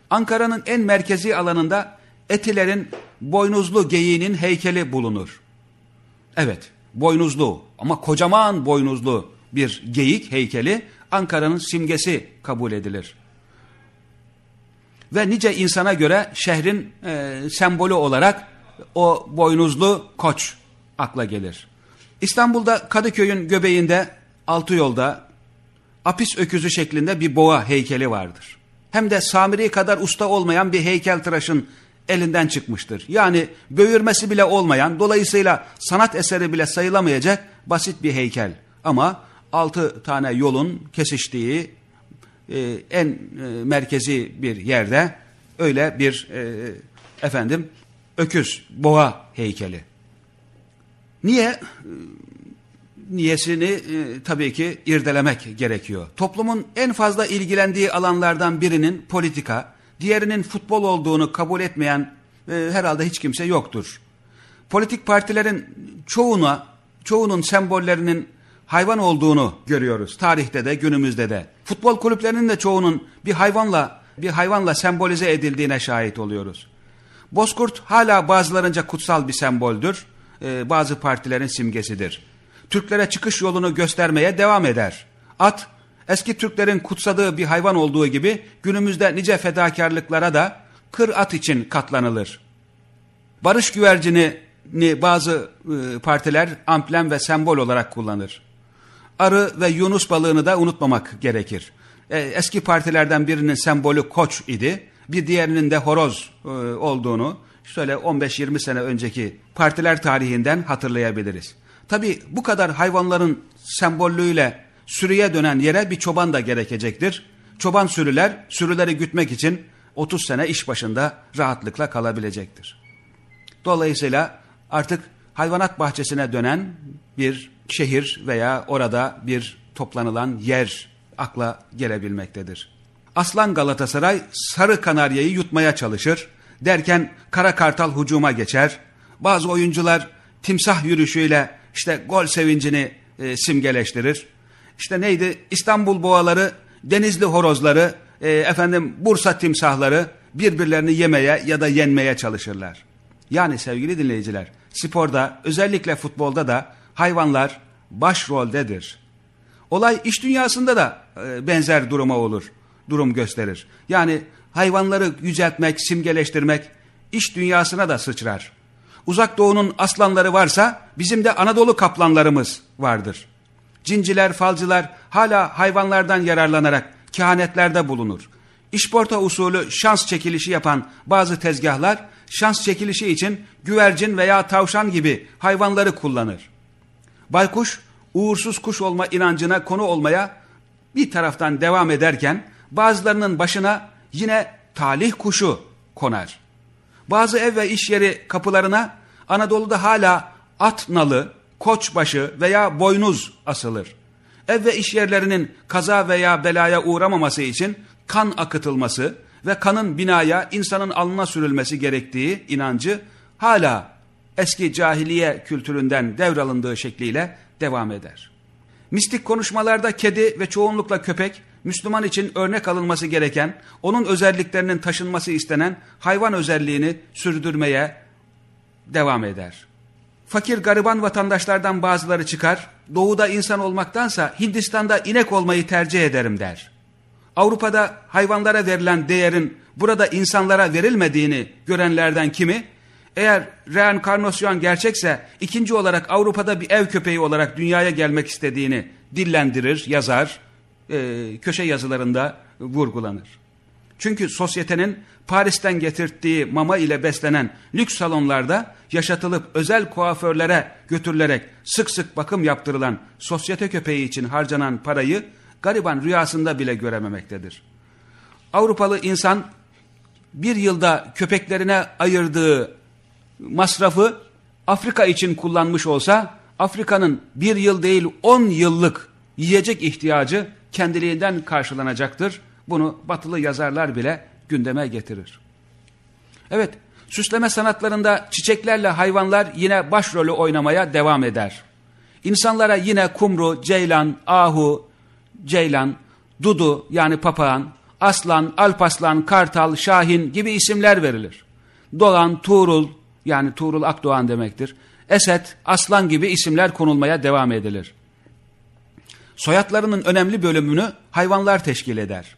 A: Ankara'nın en merkezi alanında Etiler'in boynuzlu geyiğinin heykeli bulunur. Evet, boynuzlu ama kocaman boynuzlu bir geyik heykeli Ankara'nın simgesi kabul edilir. Ve nice insana göre şehrin e, sembolü olarak o boynuzlu koç akla gelir. İstanbul'da Kadıköy'ün göbeğinde Altıyol'da apis öküzü şeklinde bir boğa heykeli vardır. Hem de Samiri kadar usta olmayan bir heykeltıraşın elinden çıkmıştır. Yani böğürmesi bile olmayan, dolayısıyla sanat eseri bile sayılamayacak basit bir heykel. Ama altı tane yolun kesiştiği e, en e, merkezi bir yerde öyle bir e, efendim öküz, boğa heykeli. Niye? Niyesini e, tabii ki irdelemek gerekiyor. Toplumun en fazla ilgilendiği alanlardan birinin politika, diğerinin futbol olduğunu kabul etmeyen e, herhalde hiç kimse yoktur. Politik partilerin çoğuna, çoğunun sembollerinin hayvan olduğunu görüyoruz. Tarihte de, günümüzde de. Futbol kulüplerinin de çoğunun bir hayvanla, bir hayvanla sembolize edildiğine şahit oluyoruz. Bozkurt hala bazılarınca kutsal bir semboldür. E, bazı partilerin simgesidir. Türklere çıkış yolunu göstermeye devam eder. At, eski Türklerin kutsadığı bir hayvan olduğu gibi günümüzde nice fedakarlıklara da kır at için katlanılır. Barış güvercini bazı e, partiler amblem ve sembol olarak kullanır. Arı ve yunus balığını da unutmamak gerekir. E, eski partilerden birinin sembolü koç idi. Bir diğerinin de horoz e, olduğunu şöyle on beş yirmi sene önceki partiler tarihinden hatırlayabiliriz. Tabii bu kadar hayvanların sembollüğüyle sürüye dönen yere bir çoban da gerekecektir. Çoban sürüler, sürüleri gütmek için otuz sene iş başında rahatlıkla kalabilecektir. Dolayısıyla artık hayvanat bahçesine dönen bir şehir veya orada bir toplanılan yer akla gelebilmektedir. Aslan Galatasaray sarı kanaryayı yutmaya çalışır. Derken kara kartal hücuma geçer. Bazı oyuncular timsah yürüyüşüyle işte gol sevincini e, simgeleştirir. İşte neydi? İstanbul boğaları, Denizli horozları, e, efendim Bursa timsahları birbirlerini yemeye ya da yenmeye çalışırlar. Yani sevgili dinleyiciler, sporda özellikle futbolda da hayvanlar başroldedir. Olay iş dünyasında da e, benzer duruma olur, durum gösterir. Yani hayvanları yüceltmek, simgeleştirmek iş dünyasına da sıçrar. Uzak Doğu'nun aslanları varsa bizim de Anadolu kaplanlarımız vardır. Cinciler, falcılar hala hayvanlardan yararlanarak kehanetlerde bulunur. İşporta usulü şans çekilişi yapan bazı tezgahlar şans çekilişi için güvercin veya tavşan gibi hayvanları kullanır. Baykuş uğursuz kuş olma inancına konu olmaya bir taraftan devam ederken bazılarının başına yine talih kuşu konar. Bazı ev ve iş yeri kapılarına Anadolu'da hala at nalı, koçbaşı veya boynuz asılır. Ev ve iş yerlerinin kaza veya belaya uğramaması için kan akıtılması ve kanın binaya, insanın alnına sürülmesi gerektiği inancı hala eski cahiliye kültüründen devralındığı şekliyle devam eder. Mistik konuşmalarda kedi ve çoğunlukla köpek, Müslüman için örnek alınması gereken, onun özelliklerinin taşınması istenen hayvan özelliğini sürdürmeye devam eder. Fakir gariban vatandaşlardan bazıları çıkar, doğuda insan olmaktansa Hindistan'da inek olmayı tercih ederim der. Avrupa'da hayvanlara verilen değerin burada insanlara verilmediğini görenlerden kimi, eğer reenkarnasyon gerçekse ikinci olarak Avrupa'da bir ev köpeği olarak dünyaya gelmek istediğini dillendirir, yazar, e, köşe yazılarında vurgulanır. Çünkü sosyetenin Paris'ten getirttiği mama ile beslenen lüks salonlarda yaşatılıp özel kuaförlere götürülerek sık sık bakım yaptırılan sosyete köpeği için harcanan parayı gariban rüyasında bile görememektedir. Avrupalı insan bir yılda köpeklerine ayırdığı masrafı Afrika için kullanmış olsa Afrika'nın bir yıl değil on yıllık yiyecek ihtiyacı kendiliğinden karşılanacaktır. Bunu batılı yazarlar bile gündeme getirir. Evet, süsleme sanatlarında çiçeklerle hayvanlar yine başrolü oynamaya devam eder. İnsanlara yine kumru, ceylan, ahu, ceylan, dudu yani papağan, Aslan, Alparslan, Kartal, Şahin gibi isimler verilir. Doğan, Tuğrul, yani Tuğrul Akdoğan demektir. Esed, Aslan gibi isimler konulmaya devam edilir. Soyadlarının önemli bölümünü hayvanlar teşkil eder.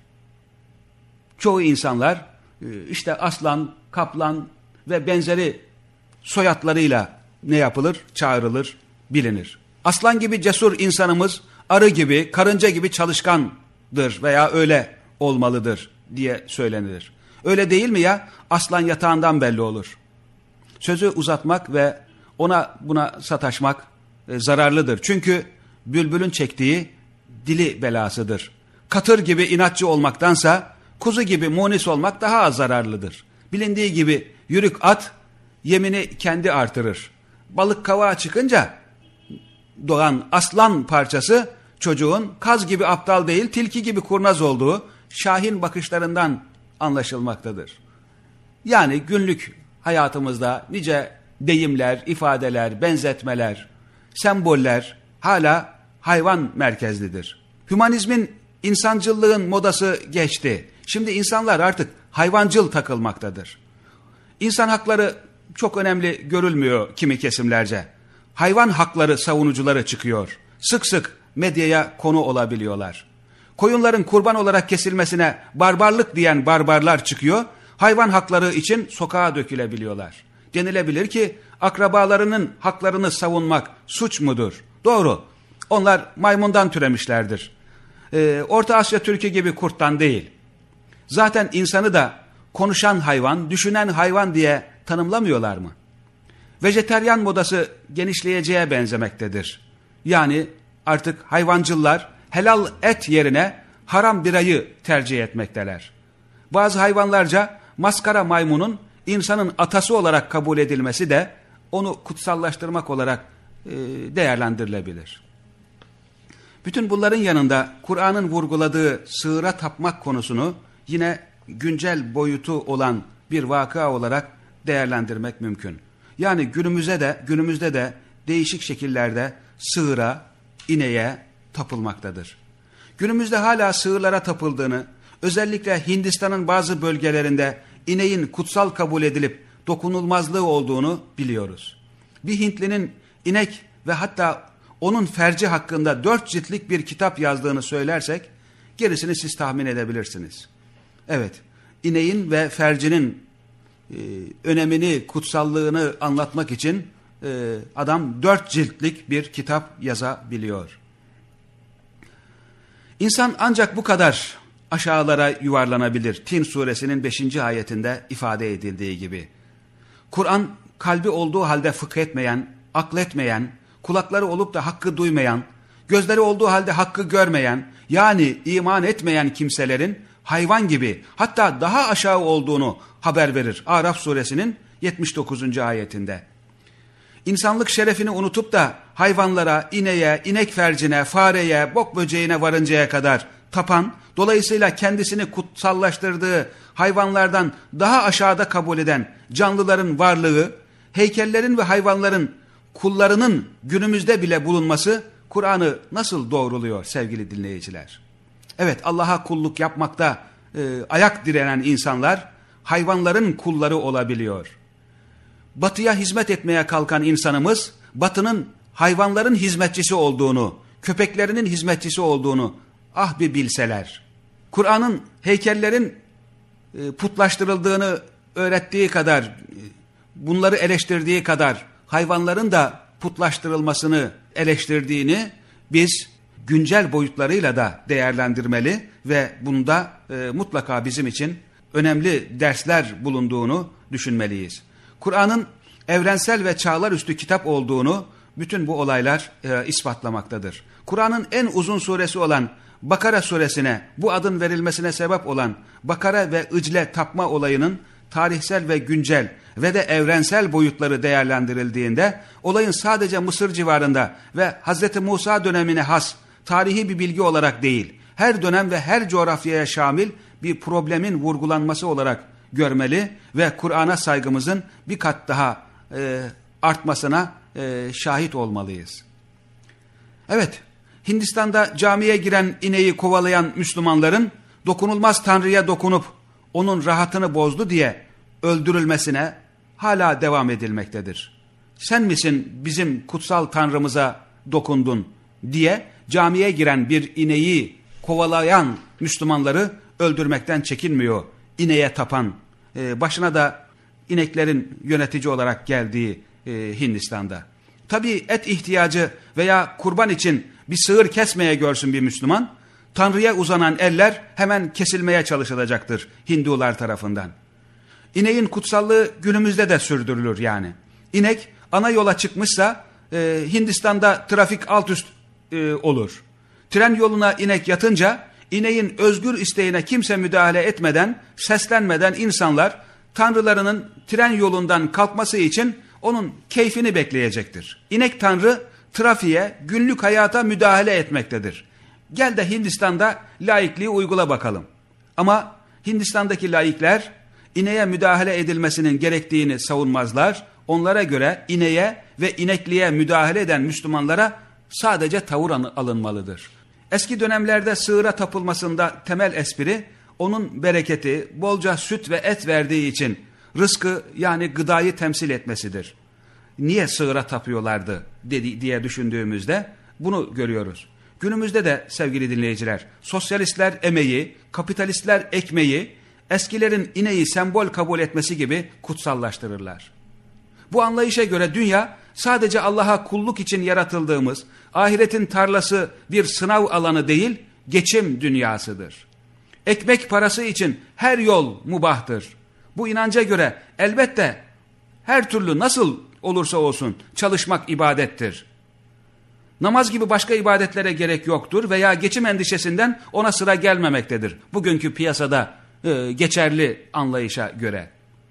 A: Çoğu insanlar işte aslan, kaplan ve benzeri soyadlarıyla ne yapılır? Çağrılır, bilinir. Aslan gibi cesur insanımız arı gibi, karınca gibi çalışkandır veya öyle olmalıdır diye söylenir. Öyle değil mi ya? Aslan yatağından belli olur. Sözü uzatmak ve ona buna sataşmak e, zararlıdır. Çünkü bülbülün çektiği dili belasıdır. Katır gibi inatçı olmaktansa kuzu gibi munis olmak daha az zararlıdır. Bilindiği gibi yürük at yemini kendi artırır. Balık kavağa çıkınca doğan aslan parçası çocuğun kaz gibi aptal değil tilki gibi kurnaz olduğu şahin bakışlarından anlaşılmaktadır. Yani günlük hayatımızda nice deyimler, ifadeler, benzetmeler, semboller hala hayvan merkezlidir. Hümanizmin, insancıllığın modası geçti. Şimdi insanlar artık hayvancıl takılmaktadır. İnsan hakları çok önemli görülmüyor kimi kesimlerce. Hayvan hakları savunucuları çıkıyor. Sık sık medyaya konu olabiliyorlar. Koyunların kurban olarak kesilmesine barbarlık diyen barbarlar çıkıyor. Hayvan hakları için sokağa dökülebiliyorlar. Denilebilir ki akrabalarının haklarını savunmak suç mudur? Doğru. Onlar maymundan türemişlerdir. Ee, Orta Asya Türkü gibi kurttan değil. Zaten insanı da konuşan hayvan, düşünen hayvan diye tanımlamıyorlar mı? Vejeteryan modası genişleyeceğe benzemektedir. Yani artık hayvancıllar helal et yerine haram birayı tercih etmekteler. Bazı hayvanlarca maskara maymunun insanın atası olarak kabul edilmesi de onu kutsallaştırmak olarak e, değerlendirilebilir. Bütün bunların yanında Kur'an'ın vurguladığı sığıra tapmak konusunu yine güncel boyutu olan bir vaka olarak değerlendirmek mümkün. Yani günümüzde de günümüzde de değişik şekillerde sığıra, ineğe tapılmaktadır. Günümüzde hala sığırlara tapıldığını, özellikle Hindistan'ın bazı bölgelerinde ineğin kutsal kabul edilip dokunulmazlığı olduğunu biliyoruz. Bir Hintlinin inek ve hatta onun ferci hakkında dört ciltlik bir kitap yazdığını söylersek gerisini siz tahmin edebilirsiniz. Evet, ineğin ve fercinin e, önemini, kutsallığını anlatmak için e, adam dört ciltlik bir kitap yazabiliyor. İnsan ancak bu kadar aşağılara yuvarlanabilir. Tin suresinin beşinci ayetinde ifade edildiği gibi. Kur'an kalbi olduğu halde fıkh etmeyen, akletmeyen, kulakları olup da hakkı duymayan, gözleri olduğu halde hakkı görmeyen, yani iman etmeyen kimselerin hayvan gibi hatta daha aşağı olduğunu haber verir. Araf suresinin yetmiş dokuzuncu ayetinde. İnsanlık şerefini unutup da hayvanlara, ineğe, inek fercine, fareye, bok böceğine varıncaya kadar tapan, dolayısıyla kendisini kutsallaştırdığı hayvanlardan daha aşağıda kabul eden canlıların varlığı, heykellerin ve hayvanların kullarının günümüzde bile bulunması Kur'an'ı nasıl doğruluyor sevgili dinleyiciler? Evet, Allah'a kulluk yapmakta e, ayak direnen insanlar hayvanların kulları olabiliyor. Batıya hizmet etmeye kalkan insanımız Batı'nın hayvanların hizmetçisi olduğunu, köpeklerinin hizmetçisi olduğunu ah bir bilseler. Kur'an'ın heykellerin e, putlaştırıldığını öğrettiği kadar, e, bunları eleştirdiği kadar hayvanların da putlaştırılmasını eleştirdiğini biz güncel boyutlarıyla da değerlendirmeli ve bunda e, mutlaka bizim için önemli dersler bulunduğunu düşünmeliyiz. Kur'an'ın evrensel ve çağlar üstü kitap olduğunu bütün bu olaylar e, ispatlamaktadır. Kur'an'ın en uzun suresi olan Bakara suresine bu adın verilmesine sebep olan Bakara ve Icle tapma olayının tarihsel ve güncel ve de evrensel boyutları değerlendirildiğinde olayın sadece Mısır civarında ve Hazreti Musa dönemine has tarihi bir bilgi olarak değil, her dönem ve her coğrafyaya şamil bir problemin vurgulanması olarak görmeli ve Kur'an'a saygımızın bir kat daha e, artmasına e, şahit olmalıyız. Evet, Hindistan'da camiye giren ineği kovalayan Müslümanların dokunulmaz Tanrı'ya dokunup onun rahatını bozdu diye öldürülmesine hala devam edilmektedir. Sen misin bizim kutsal Tanrımıza dokundun diye camiye giren bir ineği kovalayan Müslümanları öldürmekten çekinmiyor ineğe tapan, e, başına da ineklerin yönetici olarak geldiği e, Hindistan'da. Tabii et ihtiyacı veya kurban için bir sığır kesmeye görsün bir Müslüman, Tanrı'ya uzanan eller hemen kesilmeye çalışılacaktır Hindular tarafından. İneğin kutsallığı günümüzde de sürdürülür yani. İnek ana yola çıkmışsa e, Hindistan'da trafik alt üst e, olur. Tren yoluna inek yatınca ineğin özgür isteğine kimse müdahale etmeden, seslenmeden insanlar tanrılarının tren yolundan kalkması için onun keyfini bekleyecektir. İnek tanrı trafiğe, günlük hayata müdahale etmektedir. Gel de Hindistan'da laikliği uygula bakalım. Ama Hindistan'daki laikler ineğe müdahale edilmesinin gerektiğini savunmazlar. Onlara göre ineğe ve inekliğe müdahale eden Müslümanlara sadece tavır alınmalıdır. Eski dönemlerde sığıra tapılmasında temel espri onun bereketi, bolca süt ve et verdiği için rızkı yani gıdayı temsil etmesidir. Niye sığıra tapıyorlardı dedi, diye düşündüğümüzde bunu görüyoruz. Günümüzde de sevgili dinleyiciler, sosyalistler emeği, kapitalistler ekmeği, eskilerin ineği sembol kabul etmesi gibi kutsallaştırırlar. Bu anlayışa göre dünya sadece Allah'a kulluk için yaratıldığımız, ahiretin tarlası bir sınav alanı değil, geçim dünyasıdır. Ekmek parası için her yol mubahtır. Bu inanca göre elbette her türlü nasıl olursa olsun çalışmak ibadettir. Namaz gibi başka ibadetlere gerek yoktur veya geçim endişesinden ona sıra gelmemektedir. Bugünkü piyasada e, geçerli anlayışa göre.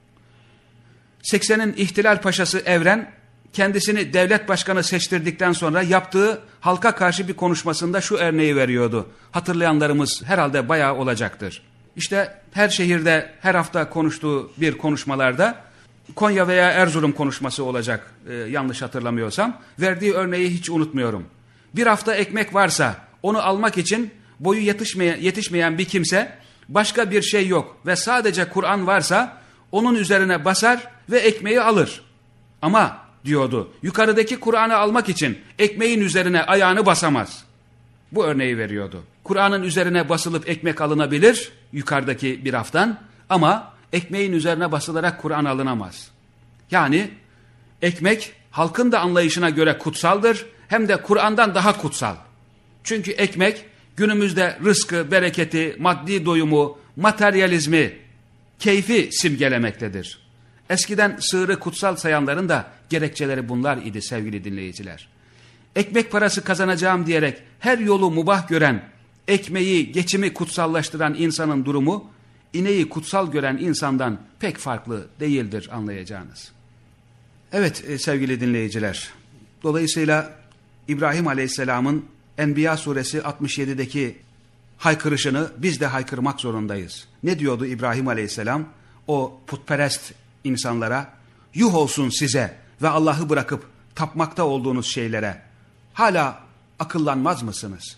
A: seksenin ihtilal paşası Evren kendisini devlet başkanı seçtirdikten sonra yaptığı halka karşı bir konuşmasında şu örneği veriyordu. Hatırlayanlarımız herhalde bayağı olacaktır. İşte her şehirde her hafta konuştuğu bir konuşmalarda Konya veya Erzurum konuşması olacak e, yanlış hatırlamıyorsam. Verdiği örneği hiç unutmuyorum. Bir hafta ekmek varsa onu almak için boyu yetişmeyen, yetişmeyen bir kimse başka bir şey yok ve sadece Kur'an varsa onun üzerine basar ve ekmeği alır. Ama diyordu yukarıdaki Kur'an'ı almak için ekmeğin üzerine ayağını basamaz. Bu örneği veriyordu. Kur'an'ın üzerine basılıp ekmek alınabilir yukarıdaki bir raftan ama ekmeğin üzerine basılarak Kur'an alınamaz. Yani ekmek halkın da anlayışına göre kutsaldır hem de Kur'an'dan daha kutsal. Çünkü ekmek günümüzde rızkı, bereketi, maddi doyumu, materyalizmi, keyfi simgelemektedir. Eskiden sığırı kutsal sayanların da gerekçeleri bunlar idi sevgili dinleyiciler. Ekmek parası kazanacağım diyerek her yolu mubah gören, ekmeği, geçimi kutsallaştıran insanın durumu, ineği kutsal gören insandan pek farklı değildir anlayacağınız. Evet sevgili dinleyiciler, dolayısıyla İbrahim Aleyhisselam'ın Enbiya suresi altmış yedideki haykırışını biz de haykırmak zorundayız. Ne diyordu İbrahim Aleyhisselam? O putperest insanlara, yuh olsun size ve Allah'ı bırakıp tapmakta olduğunuz şeylere. Hala akıllanmaz mısınız?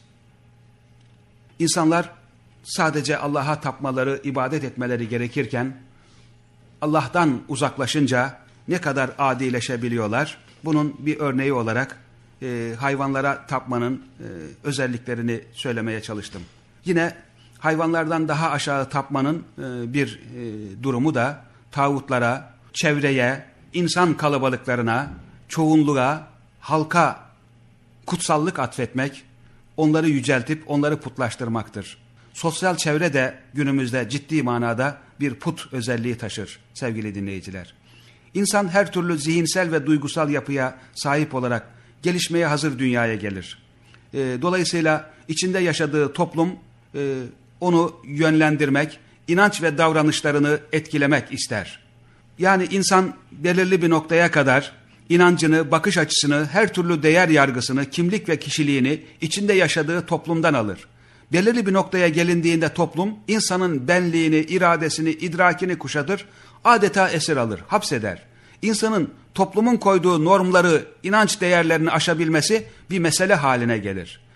A: İnsanlar sadece Allah'a tapmaları, ibadet etmeleri gerekirken Allah'tan uzaklaşınca ne kadar adileşebiliyorlar. Bunun bir örneği olarak e, hayvanlara tapmanın e, özelliklerini söylemeye çalıştım. Yine hayvanlardan daha aşağı tapmanın e, bir e, durumu da tağutlara, çevreye, insan kalabalıklarına, çoğunluğa, halka kutsallık atfetmek, onları yüceltip onları putlaştırmaktır. Sosyal çevre de günümüzde ciddi manada bir put özelliği taşır sevgili dinleyiciler. İnsan her türlü zihinsel ve duygusal yapıya sahip olarak gelişmeye hazır dünyaya gelir. E, dolayısıyla içinde yaşadığı toplum e, onu yönlendirmek, inanç ve davranışlarını etkilemek ister. Yani insan belirli bir noktaya kadar inancını, bakış açısını, her türlü değer yargısını, kimlik ve kişiliğini içinde yaşadığı toplumdan alır. Belirli bir noktaya gelindiğinde toplum insanın benliğini, iradesini, idrakini kuşatır, adeta esir alır, hapseder. İnsanın toplumun koyduğu normları, inanç değerlerini aşabilmesi bir mesele haline gelir.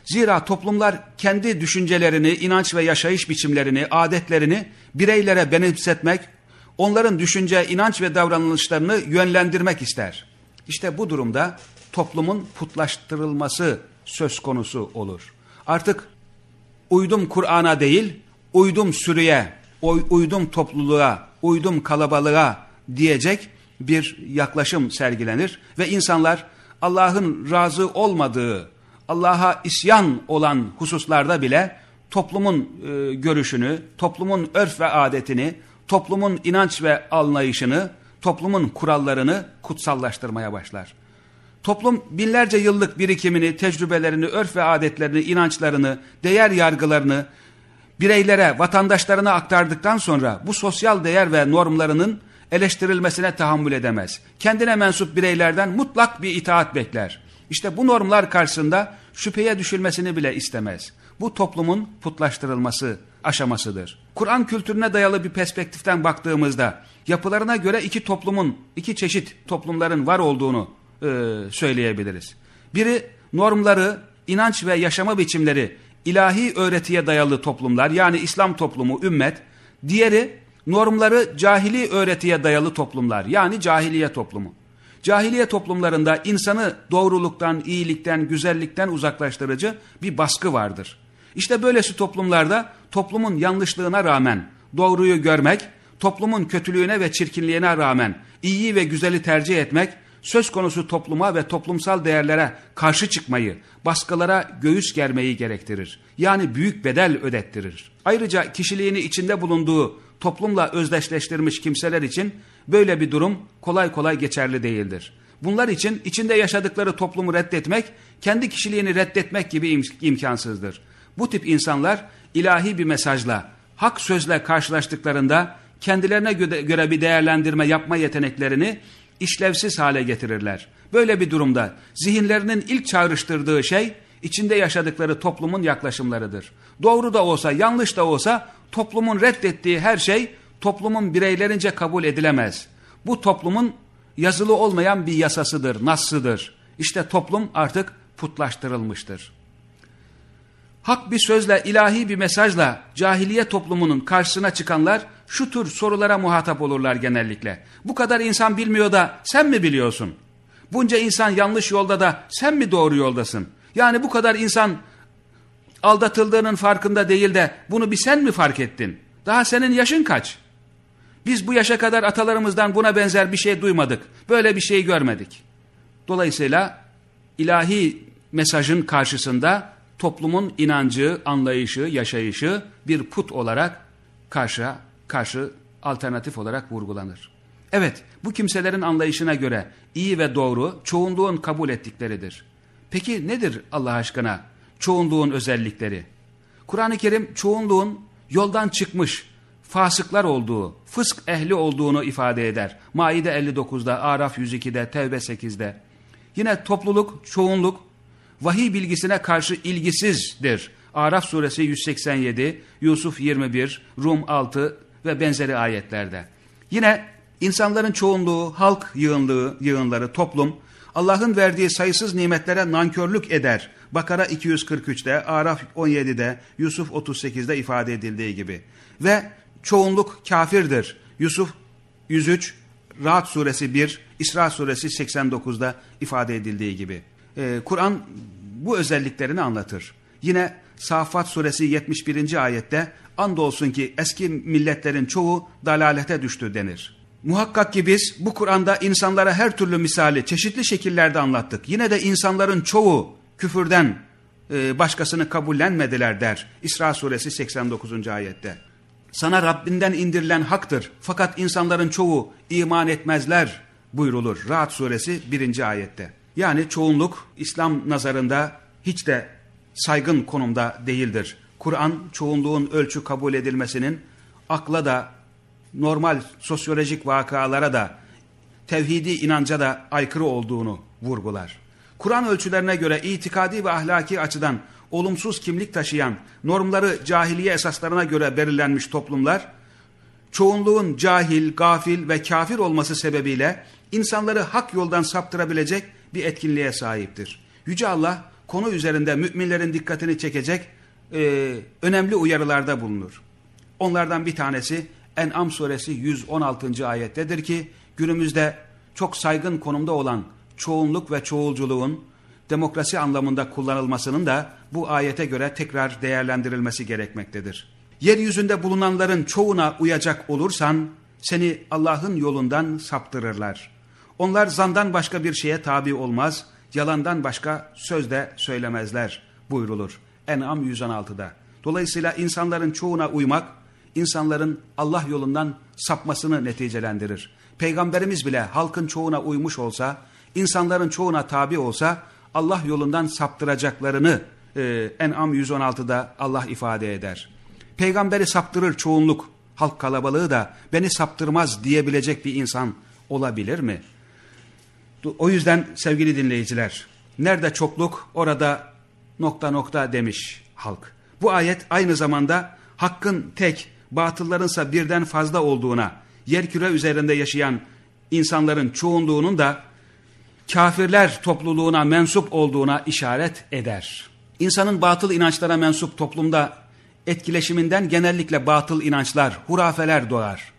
A: Zira toplumlar kendi düşüncelerini, inanç ve yaşayış biçimlerini, adetlerini bireylere benimsetmek, onların düşünce, inanç ve davranışlarını yönlendirmek ister. İşte bu durumda toplumun putlaştırılması söz konusu olur. Artık uydum Kur'an'a değil, uydum sürüye, uydum topluluğa, uydum kalabalığa diyecek bir yaklaşım sergilenir ve insanlar Allah'ın razı olmadığı, Allah'a isyan olan hususlarda bile toplumun e, görüşünü, toplumun örf ve adetini, toplumun inanç ve anlayışını, toplumun kurallarını kutsallaştırmaya başlar. Toplum binlerce yıllık birikimini, tecrübelerini, örf ve adetlerini, inançlarını, değer yargılarını bireylere, vatandaşlarına aktardıktan sonra bu sosyal değer ve normlarının eleştirilmesine tahammül edemez. Kendine mensup bireylerden mutlak bir itaat bekler. İşte bu normlar karşısında şüpheye düşülmesini bile istemez. Bu toplumun putlaştırılması aşamasıdır. Kur'an kültürüne dayalı bir perspektiften baktığımızda yapılarına göre iki toplumun, iki çeşit toplumların var olduğunu e, söyleyebiliriz. Biri normları, inanç ve yaşama biçimleri ilahi öğretiye dayalı toplumlar, yani İslam toplumu, ümmet. Diğeri normları cahili öğretiye dayalı toplumlar, yani cahiliye toplumu. Cahiliye toplumlarında insanı doğruluktan, iyilikten, güzellikten uzaklaştırıcı bir baskı vardır. İşte böylesi toplumlarda toplumun yanlışlığına rağmen doğruyu görmek, toplumun kötülüğüne ve çirkinliğine rağmen iyiyi ve güzeli tercih etmek, söz konusu topluma ve toplumsal değerlere karşı çıkmayı, baskılara göğüs germeyi gerektirir. Yani büyük bedel ödettirir. Ayrıca kişiliğini içinde bulunduğu toplumla özdeşleştirmiş kimseler için böyle bir durum kolay kolay geçerli değildir. Bunlar için içinde yaşadıkları toplumu reddetmek, kendi kişiliğini reddetmek gibi im- imkansızdır. Bu tip insanlar ilahi bir mesajla, hak sözle karşılaştıklarında kendilerine göre bir değerlendirme yapma yeteneklerini işlevsiz hale getirirler. Böyle bir durumda zihinlerinin ilk çağrıştırdığı şey içinde yaşadıkları toplumun yaklaşımlarıdır. Doğru da olsa, yanlış da olsa toplumun reddettiği her şey toplumun bireylerince kabul edilemez. Bu toplumun yazılı olmayan bir yasasıdır, nassıdır. İşte toplum artık putlaştırılmıştır. Hak bir sözle, ilahi bir mesajla cahiliye toplumunun karşısına çıkanlar şu tür sorulara muhatap olurlar genellikle. Bu kadar insan bilmiyor da sen mi biliyorsun? Bunca insan yanlış yolda da sen mi doğru yoldasın? Yani bu kadar insan aldatıldığının farkında değil de bunu bir sen mi fark ettin? Daha senin yaşın kaç? Biz bu yaşa kadar atalarımızdan buna benzer bir şey duymadık. Böyle bir şey görmedik. Dolayısıyla ilahi mesajın karşısında toplumun inancı, anlayışı, yaşayışı bir put olarak karşı, karşı alternatif olarak vurgulanır. Evet, bu kimselerin anlayışına göre iyi ve doğru çoğunluğun kabul ettikleridir. Peki nedir Allah aşkına çoğunluğun özellikleri? Kur'an-ı Kerim çoğunluğun yoldan çıkmış, fasıklar olduğu, fısk ehli olduğunu ifade eder. Maide elli dokuzda, Araf yüz ikide, Tevbe sekizde. Yine topluluk, çoğunluk vahiy bilgisine karşı ilgisizdir. Araf suresi yüz seksen yedi, Yusuf yirmi bir, Rum altı ve benzeri ayetlerde. Yine insanların çoğunluğu, halk yığınlığı, yığınları, toplum, Allah'ın verdiği sayısız nimetlere nankörlük eder. Bakara iki yüz kırk üçte, Araf on yedide, Yusuf otuz sekizde ifade edildiği gibi. Ve çoğunluk kafirdir. Yusuf yüz üç, Ra'd suresi bir, İsra suresi seksen dokuzda ifade edildiği gibi. Ee, Kur'an bu özelliklerini anlatır. Yine Saffat suresi yetmiş birinci ayette andolsun ki eski milletlerin çoğu dalalete düştü denir. Muhakkak ki biz bu Kur'an'da insanlara her türlü misali çeşitli şekillerde anlattık. Yine de insanların çoğu küfürden e, başkasını kabullenmediler der. İsra suresi seksen dokuzuncu ayette. Sana Rabbinden indirilen haktır fakat insanların çoğu iman etmezler buyrulur. Ra'd suresi birinci ayette. Yani çoğunluk İslam nazarında hiç de saygın konumda değildir. Kur'an çoğunluğun ölçü kabul edilmesinin akla da, normal sosyolojik vakalara da, tevhidi inanca da aykırı olduğunu vurgular. Kur'an ölçülerine göre itikadi ve ahlaki açıdan olumsuz kimlik taşıyan, normları cahiliye esaslarına göre belirlenmiş toplumlar, çoğunluğun cahil, gafil ve kafir olması sebebiyle insanları hak yoldan saptırabilecek bir etkinliğe sahiptir. Yüce Allah konu üzerinde müminlerin dikkatini çekecek e, önemli uyarılarda bulunur. Onlardan bir tanesi En'am suresi yüz on altıncı ayettedir ki günümüzde çok saygın konumda olan çoğunluk ve çoğulculuğun demokrasi anlamında kullanılmasının da bu ayete göre tekrar değerlendirilmesi gerekmektedir. Yeryüzünde bulunanların çoğuna uyacak olursan seni Allah'ın yolundan saptırırlar. Onlar zandan başka bir şeye tabi olmaz, yalandan başka söz de söylemezler buyrulur En'am yüz on altıda. Dolayısıyla insanların çoğuna uymak, insanların Allah yolundan sapmasını neticelendirir. Peygamberimiz bile halkın çoğuna uymuş olsa, insanların çoğuna tabi olsa Allah yolundan saptıracaklarını e, En'am yüz on altıda Allah ifade eder. Peygamberi saptırır çoğunluk, halk kalabalığı da beni saptırmaz diyebilecek bir insan olabilir mi? O yüzden sevgili dinleyiciler, nerede çokluk orada nokta nokta demiş halk. Bu ayet aynı zamanda hakkın tek, batıllarınsa birden fazla olduğuna, yerküre üzerinde yaşayan insanların çoğunluğunun da kafirler topluluğuna mensup olduğuna işaret eder. İnsanın batıl inançlara mensup toplumda etkileşiminden genellikle batıl inançlar, hurafeler doğar.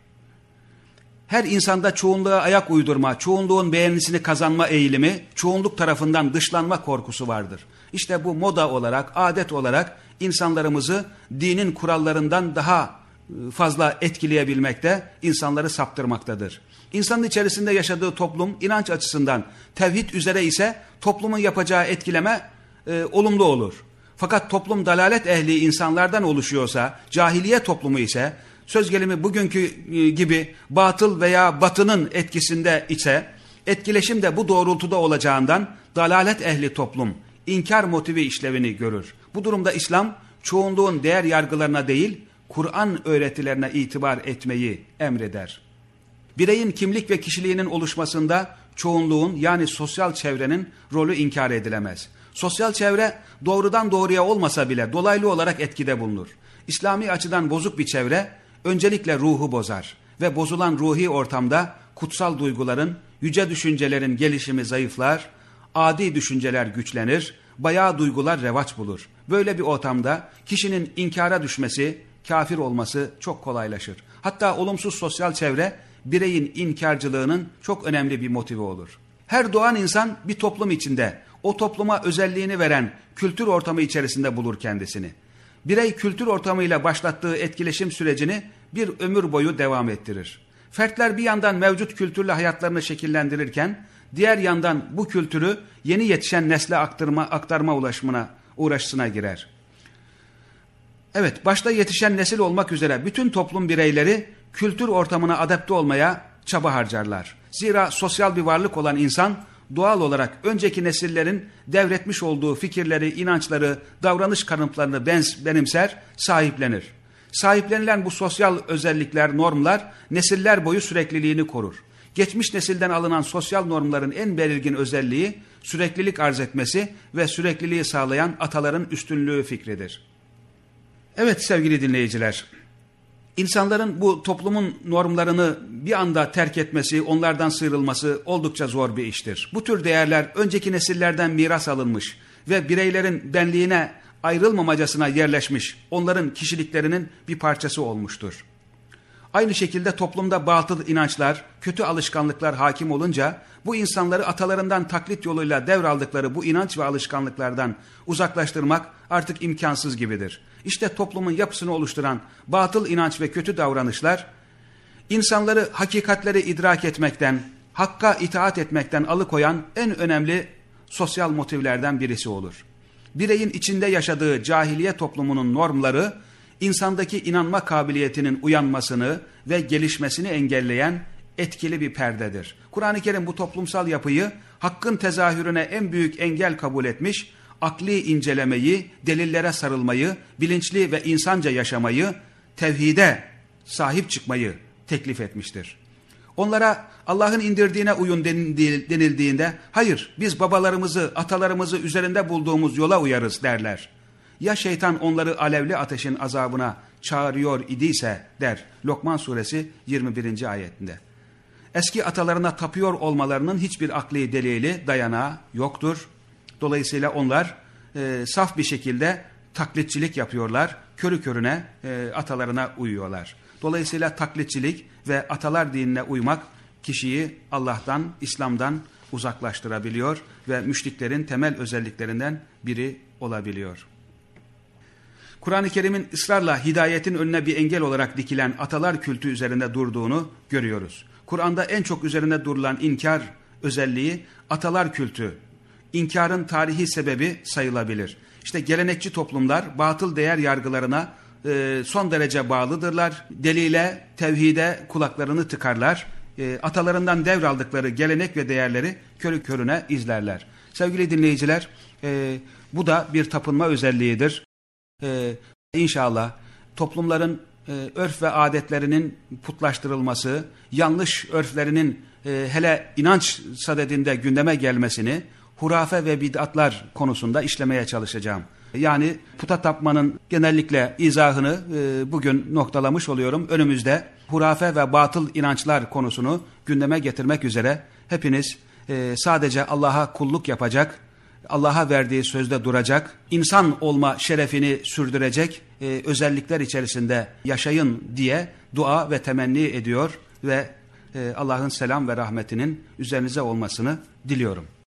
A: Her insanda çoğunluğa ayak uydurma, çoğunluğun beğenisini kazanma eğilimi, çoğunluk tarafından dışlanma korkusu vardır. İşte bu moda olarak, adet olarak insanlarımızı dinin kurallarından daha fazla etkileyebilmekte, insanları saptırmaktadır. İnsanın içerisinde yaşadığı toplum inanç açısından tevhid üzere ise toplumun yapacağı etkileme e, olumlu olur. Fakat toplum dalalet ehli insanlardan oluşuyorsa, cahiliye toplumu ise, söz gelimi bugünkü gibi batıl veya batının etkisinde ise, etkileşim de bu doğrultuda olacağından dalalet ehli toplum inkar motivi işlevini görür. Bu durumda İslam çoğunluğun değer yargılarına değil, Kur'an öğretilerine itibar etmeyi emreder. Bireyin kimlik ve kişiliğinin oluşmasında çoğunluğun yani sosyal çevrenin rolü inkar edilemez. Sosyal çevre doğrudan doğruya olmasa bile dolaylı olarak etkide bulunur. İslami açıdan bozuk bir çevre öncelikle ruhu bozar ve bozulan ruhi ortamda kutsal duyguların, yüce düşüncelerin gelişimi zayıflar, adi düşünceler güçlenir, bayağı duygular revaç bulur. Böyle bir ortamda kişinin inkara düşmesi, kafir olması çok kolaylaşır. Hatta olumsuz sosyal çevre bireyin inkarcılığının çok önemli bir motivi olur. Her doğan insan bir toplum içinde o topluma özelliğini veren kültür ortamı içerisinde bulur kendisini. Birey kültür ortamıyla başlattığı etkileşim sürecini bir ömür boyu devam ettirir. Fertler bir yandan mevcut kültürle hayatlarını şekillendirirken diğer yandan bu kültürü yeni yetişen nesle aktarma, aktarma ulaşımına, uğraşısına girer. Evet, başta yetişen nesil olmak üzere bütün toplum bireyleri kültür ortamına adapte olmaya çaba harcarlar. Zira sosyal bir varlık olan insan doğal olarak önceki nesillerin devretmiş olduğu fikirleri, inançları, davranış kanıtlarını benimser, sahiplenir. Sahiplenilen bu sosyal özellikler, normlar nesiller boyu sürekliliğini korur. Geçmiş nesilden alınan sosyal normların en belirgin özelliği süreklilik arz etmesi ve sürekliliği sağlayan ataların üstünlüğü fikridir. Evet sevgili dinleyiciler, İnsanların bu toplumun normlarını bir anda terk etmesi, onlardan sıyrılması oldukça zor bir iştir. Bu tür değerler önceki nesillerden miras alınmış ve bireylerin benliğine ayrılmamacasına yerleşmiş, onların kişiliklerinin bir parçası olmuştur. Aynı şekilde toplumda batıl inançlar, kötü alışkanlıklar hakim olunca bu insanları atalarından taklit yoluyla devraldıkları bu inanç ve alışkanlıklardan uzaklaştırmak artık imkansız gibidir. İşte toplumun yapısını oluşturan batıl inanç ve kötü davranışlar insanları hakikatleri idrak etmekten, hakka itaat etmekten alıkoyan en önemli sosyal motivlerden birisi olur. Bireyin içinde yaşadığı cahiliye toplumunun normları insandaki inanma kabiliyetinin uyanmasını ve gelişmesini engelleyen etkili bir perdedir. Kur'an-ı Kerim bu toplumsal yapıyı hakkın tezahürüne en büyük engel kabul etmiş, akli incelemeyi, delillere sarılmayı, bilinçli ve insanca yaşamayı, tevhide sahip çıkmayı teklif etmiştir. Onlara Allah'ın indirdiğine uyun denildiğinde, hayır biz babalarımızı, atalarımızı üzerinde bulduğumuz yola uyarız derler. Ya şeytan onları alevli ateşin azabına çağırıyor idiyse der Lokman suresi yirmi birinci ayetinde. Eski atalarına tapıyor olmalarının hiçbir akli delili, dayanağı yoktur. Dolayısıyla onlar e, saf bir şekilde taklitçilik yapıyorlar. Körü körüne e, atalarına uyuyorlar. Dolayısıyla taklitçilik ve atalar dinine uymak kişiyi Allah'tan, İslam'dan uzaklaştırabiliyor ve müşriklerin temel özelliklerinden biri olabiliyor. Kur'an-ı Kerim'in ısrarla hidayetin önüne bir engel olarak dikilen atalar kültü üzerinde durduğunu görüyoruz. Kur'an'da en çok üzerinde durulan inkar özelliği atalar kültü. İnkarın tarihi sebebi sayılabilir. İşte gelenekçi toplumlar batıl değer yargılarına e, son derece bağlıdırlar. Delile, tevhide kulaklarını tıkarlar. E, atalarından devraldıkları gelenek ve değerleri körü körüne izlerler. Sevgili dinleyiciler, e, bu da bir tapınma özelliğidir. E, İnşallah toplumların e, örf ve adetlerinin putlaştırılması, yanlış örflerinin e, hele inanç sadedinde gündeme gelmesini, hurafe ve bid'atlar konusunda işlemeye çalışacağım. Yani puta tapmanın genellikle izahını e, bugün noktalamış oluyorum. Önümüzde hurafe ve batıl inançlar konusunu gündeme getirmek üzere hepiniz e, sadece Allah'a kulluk yapacak, Allah'a verdiği sözde duracak, insan olma şerefini sürdürecek e, özellikler içerisinde yaşayın diye dua ve temenni ediyor ve e, Allah'ın selam ve rahmetinin üzerinize olmasını diliyorum.